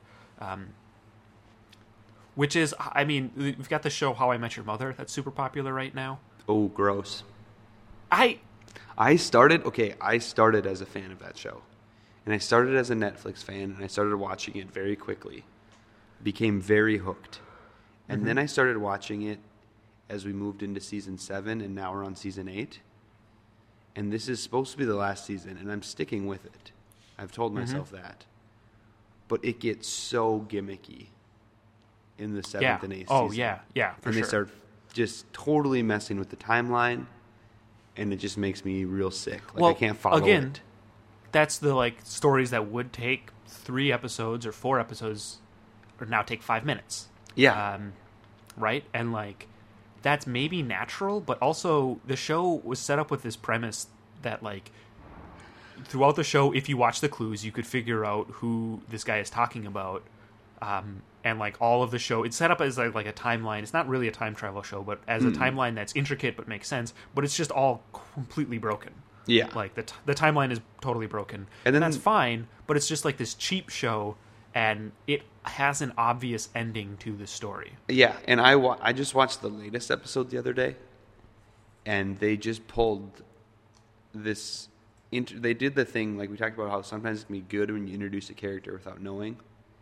Which is, I mean, we've got the show How I Met Your Mother that's super popular right now. oh, gross. I I started as a fan of that show, and I started as a Netflix fan, and I started watching it very quickly, became very hooked, and then I started watching it as we moved into season 7, and now we're on season 8, and this is supposed to be the last season, and I'm sticking with it. I've told myself that, but it gets so gimmicky in the 7th and 8th Oh, season. yeah, for And sure. they start just totally messing with the timeline, and it just makes me real sick. Like, I can't follow again, it. that's the, like, stories that would take 3 episodes or 4 episodes, or now take 5 minutes. Yeah. Right? And, like, that's maybe natural, but also the show was set up with this premise that, like, throughout the show, if you watch the clues, you could figure out who this guy is talking about. And, like, all of the show, it's set up as like a timeline. It's not really a time travel show, but as a timeline that's intricate but makes sense. But it's just all completely broken. Yeah. Like, the timeline is totally broken. And then- that's fine, but it's just like this cheap show, and it has an obvious ending to the story. Yeah, and I just watched the latest episode the other day, and they just pulled this. They did the thing, like we talked about, how sometimes it can be good when you introduce a character without knowing.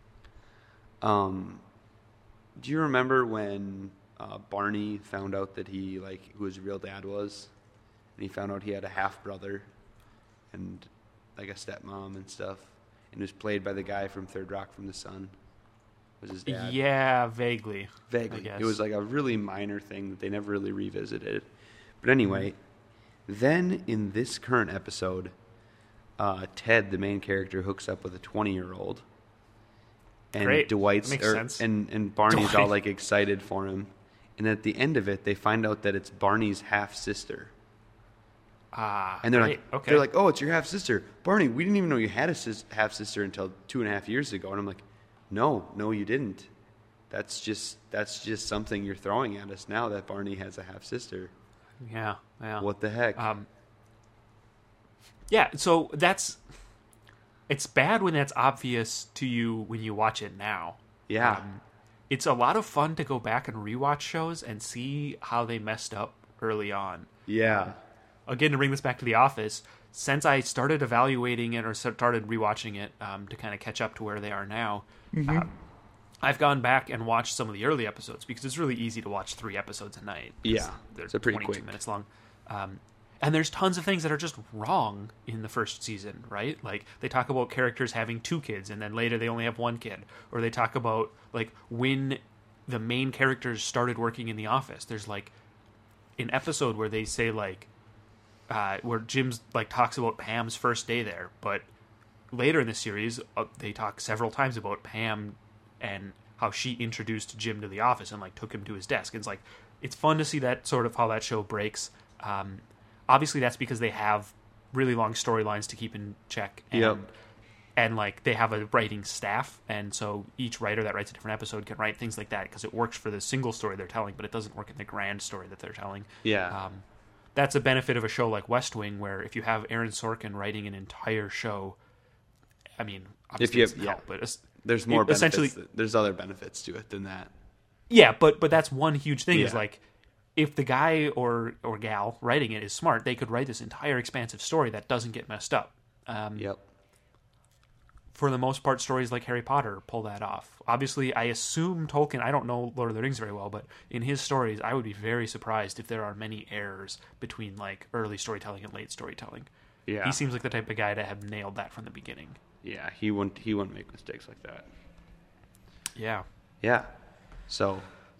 Do you remember when Barney found out that who his real dad was, and he found out he had a half brother, and like a stepmom and stuff, and it was played by the guy from Third Rock from the Sun. Was his dad? Yeah, vaguely. Vaguely. I guess. It was like a really minor thing that they never really revisited. But anyway, then in this current episode, Ted, the main character, hooks up with a 20-year-old. And Great. Dwight's Makes sense. and Barney's Dwight. all like excited for him. And at the end of it, they find out that it's Barney's half sister. And they're great. like, okay. "Oh, it's your half sister, Barney. We didn't even know you had a half sister until 2.5 years ago." And I'm like, "No, you didn't. That's just something you're throwing at us now that Barney has a half sister. Yeah. What the heck?" Yeah, so it's bad when that's obvious to you when you watch it now. Yeah. It's a lot of fun to go back and rewatch shows and see how they messed up early on. Yeah. Again, to bring this back to The Office, since I started evaluating it or started rewatching it to kind of catch up to where they are now, I've gone back and watched some of the early episodes because it's really easy to watch 3 episodes a night. Yeah, They're it's pretty 22 quick. minutes long. And there's tons of things that are just wrong in the first season, right? Like, they talk about characters having 2 kids, and then later they only have 1 kid. Or they talk about, like, when the main characters started working in the office. There's, like, an episode where they say, like, where Jim's, like, talks about Pam's first day there. But later in the series, they talk several times about Pam and how she introduced Jim to the office and, like, took him to his desk. And it's, like, it's fun to see that sort of how that show breaks. Obviously, that's because they have really long storylines to keep in check. And Yep. and like they have a writing staff, and so each writer that writes a different episode can write things like that because it works for the single story they're telling, but it doesn't work in the grand story that they're telling. Yeah. That's a benefit of a show like West Wing, where if you have Aaron Sorkin writing an entire show, I mean, obviously if you have, help, but there's more benefits. essentially, There's other benefits to it than that. Yeah, but that's one huge thing is like, if the guy or gal writing it is smart, they could write this entire expansive story that doesn't get messed up. Yep. For the most part, stories like Harry Potter pull that off. Obviously, I assume Tolkien, I don't know Lord of the Rings very well, but in his stories, I would be very surprised if there are many errors between like early storytelling and late storytelling. Yeah. He seems like the type of guy to have nailed that from the beginning. Yeah, he wouldn't make mistakes like that. Yeah. Yeah. So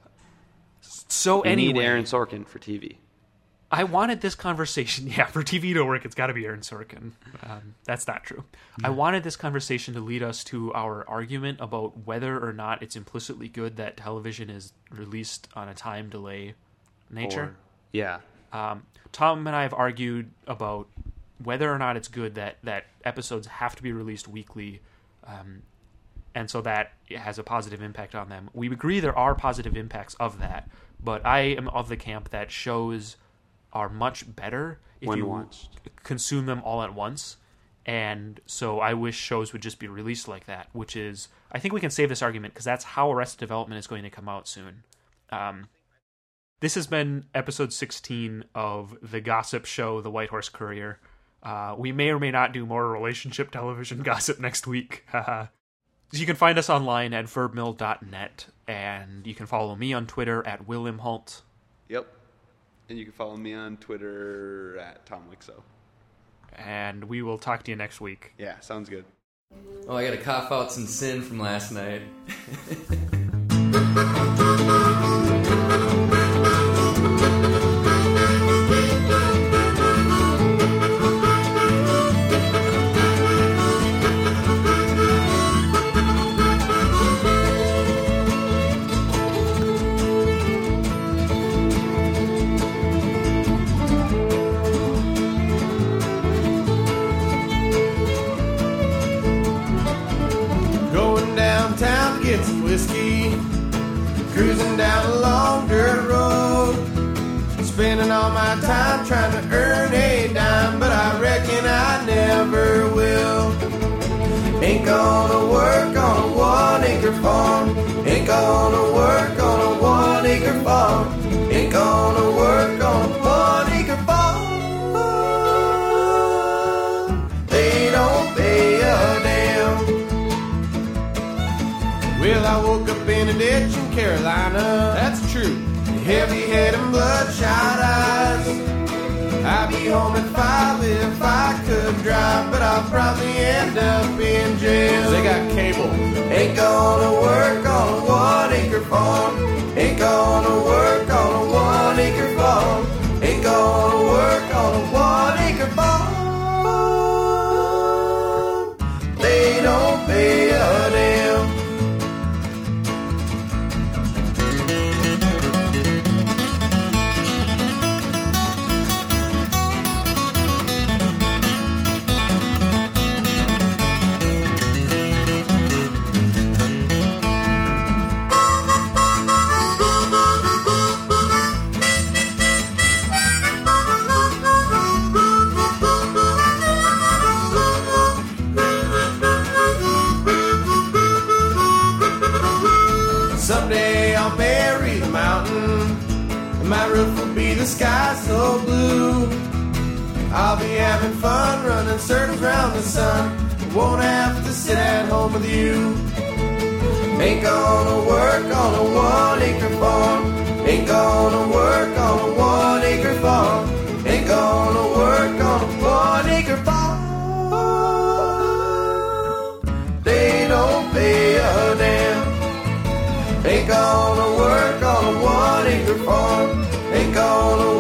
we anyway, need Aaron Sorkin for TV. I wanted this conversation, for TV to work, it's got to be Aaron Sorkin. That's not true. I wanted this conversation to lead us to our argument about whether or not it's implicitly good that television is released on a time delay nature. Tom and I have argued about whether or not it's good that episodes have to be released weekly, and so that it has a positive impact on them. We agree there are positive impacts of that, but I am of the camp that shows are much better if you consume them all at once. And so I wish shows would just be released like that, which is, I think we can save this argument because that's how Arrested Development is going to come out soon. This has been episode 16 of the gossip show, The White Horse Courier. We may or may not do more relationship television gossip next week. You can find us online at verbmill.net, and you can follow me on Twitter at WillimHalt. Yep. And you can follow me on Twitter at Tom Wixo. And we will talk to you next week. Yeah, sounds good. Oh, I gotta cough out some sin from last night. Cruising down a long dirt road, spending all my time trying to earn a dime, but I reckon I never will. Ain't gonna work on a 1-acre farm, ain't gonna work on a 1-acre farm, ain't gonna work on a 1-acre farm. They don't pay a damn. Well, I woke up in a ditch in Carolina, that's true. Heavy head and bloodshot eyes. I'd be home at 5 if I could drive, but I'll probably end up in jail. They got cable. Ain't gonna work on a 1-acre farm. Ain't gonna work on a 1-acre farm. Ain't gonna work on a 1-acre farm. They don't pay a damn. Someday I'll marry the mountain, and my roof will be the sky so blue. I'll be having fun running circles around the sun. Won't have to sit at home with you. Ain't gonna work on a 1-acre farm. Ain't gonna work on a 1-acre farm. Ain't gonna work on a 1-acre farm. They don't pay a damn. Ain't gonna work on a 1-acre farm. Ain't gonna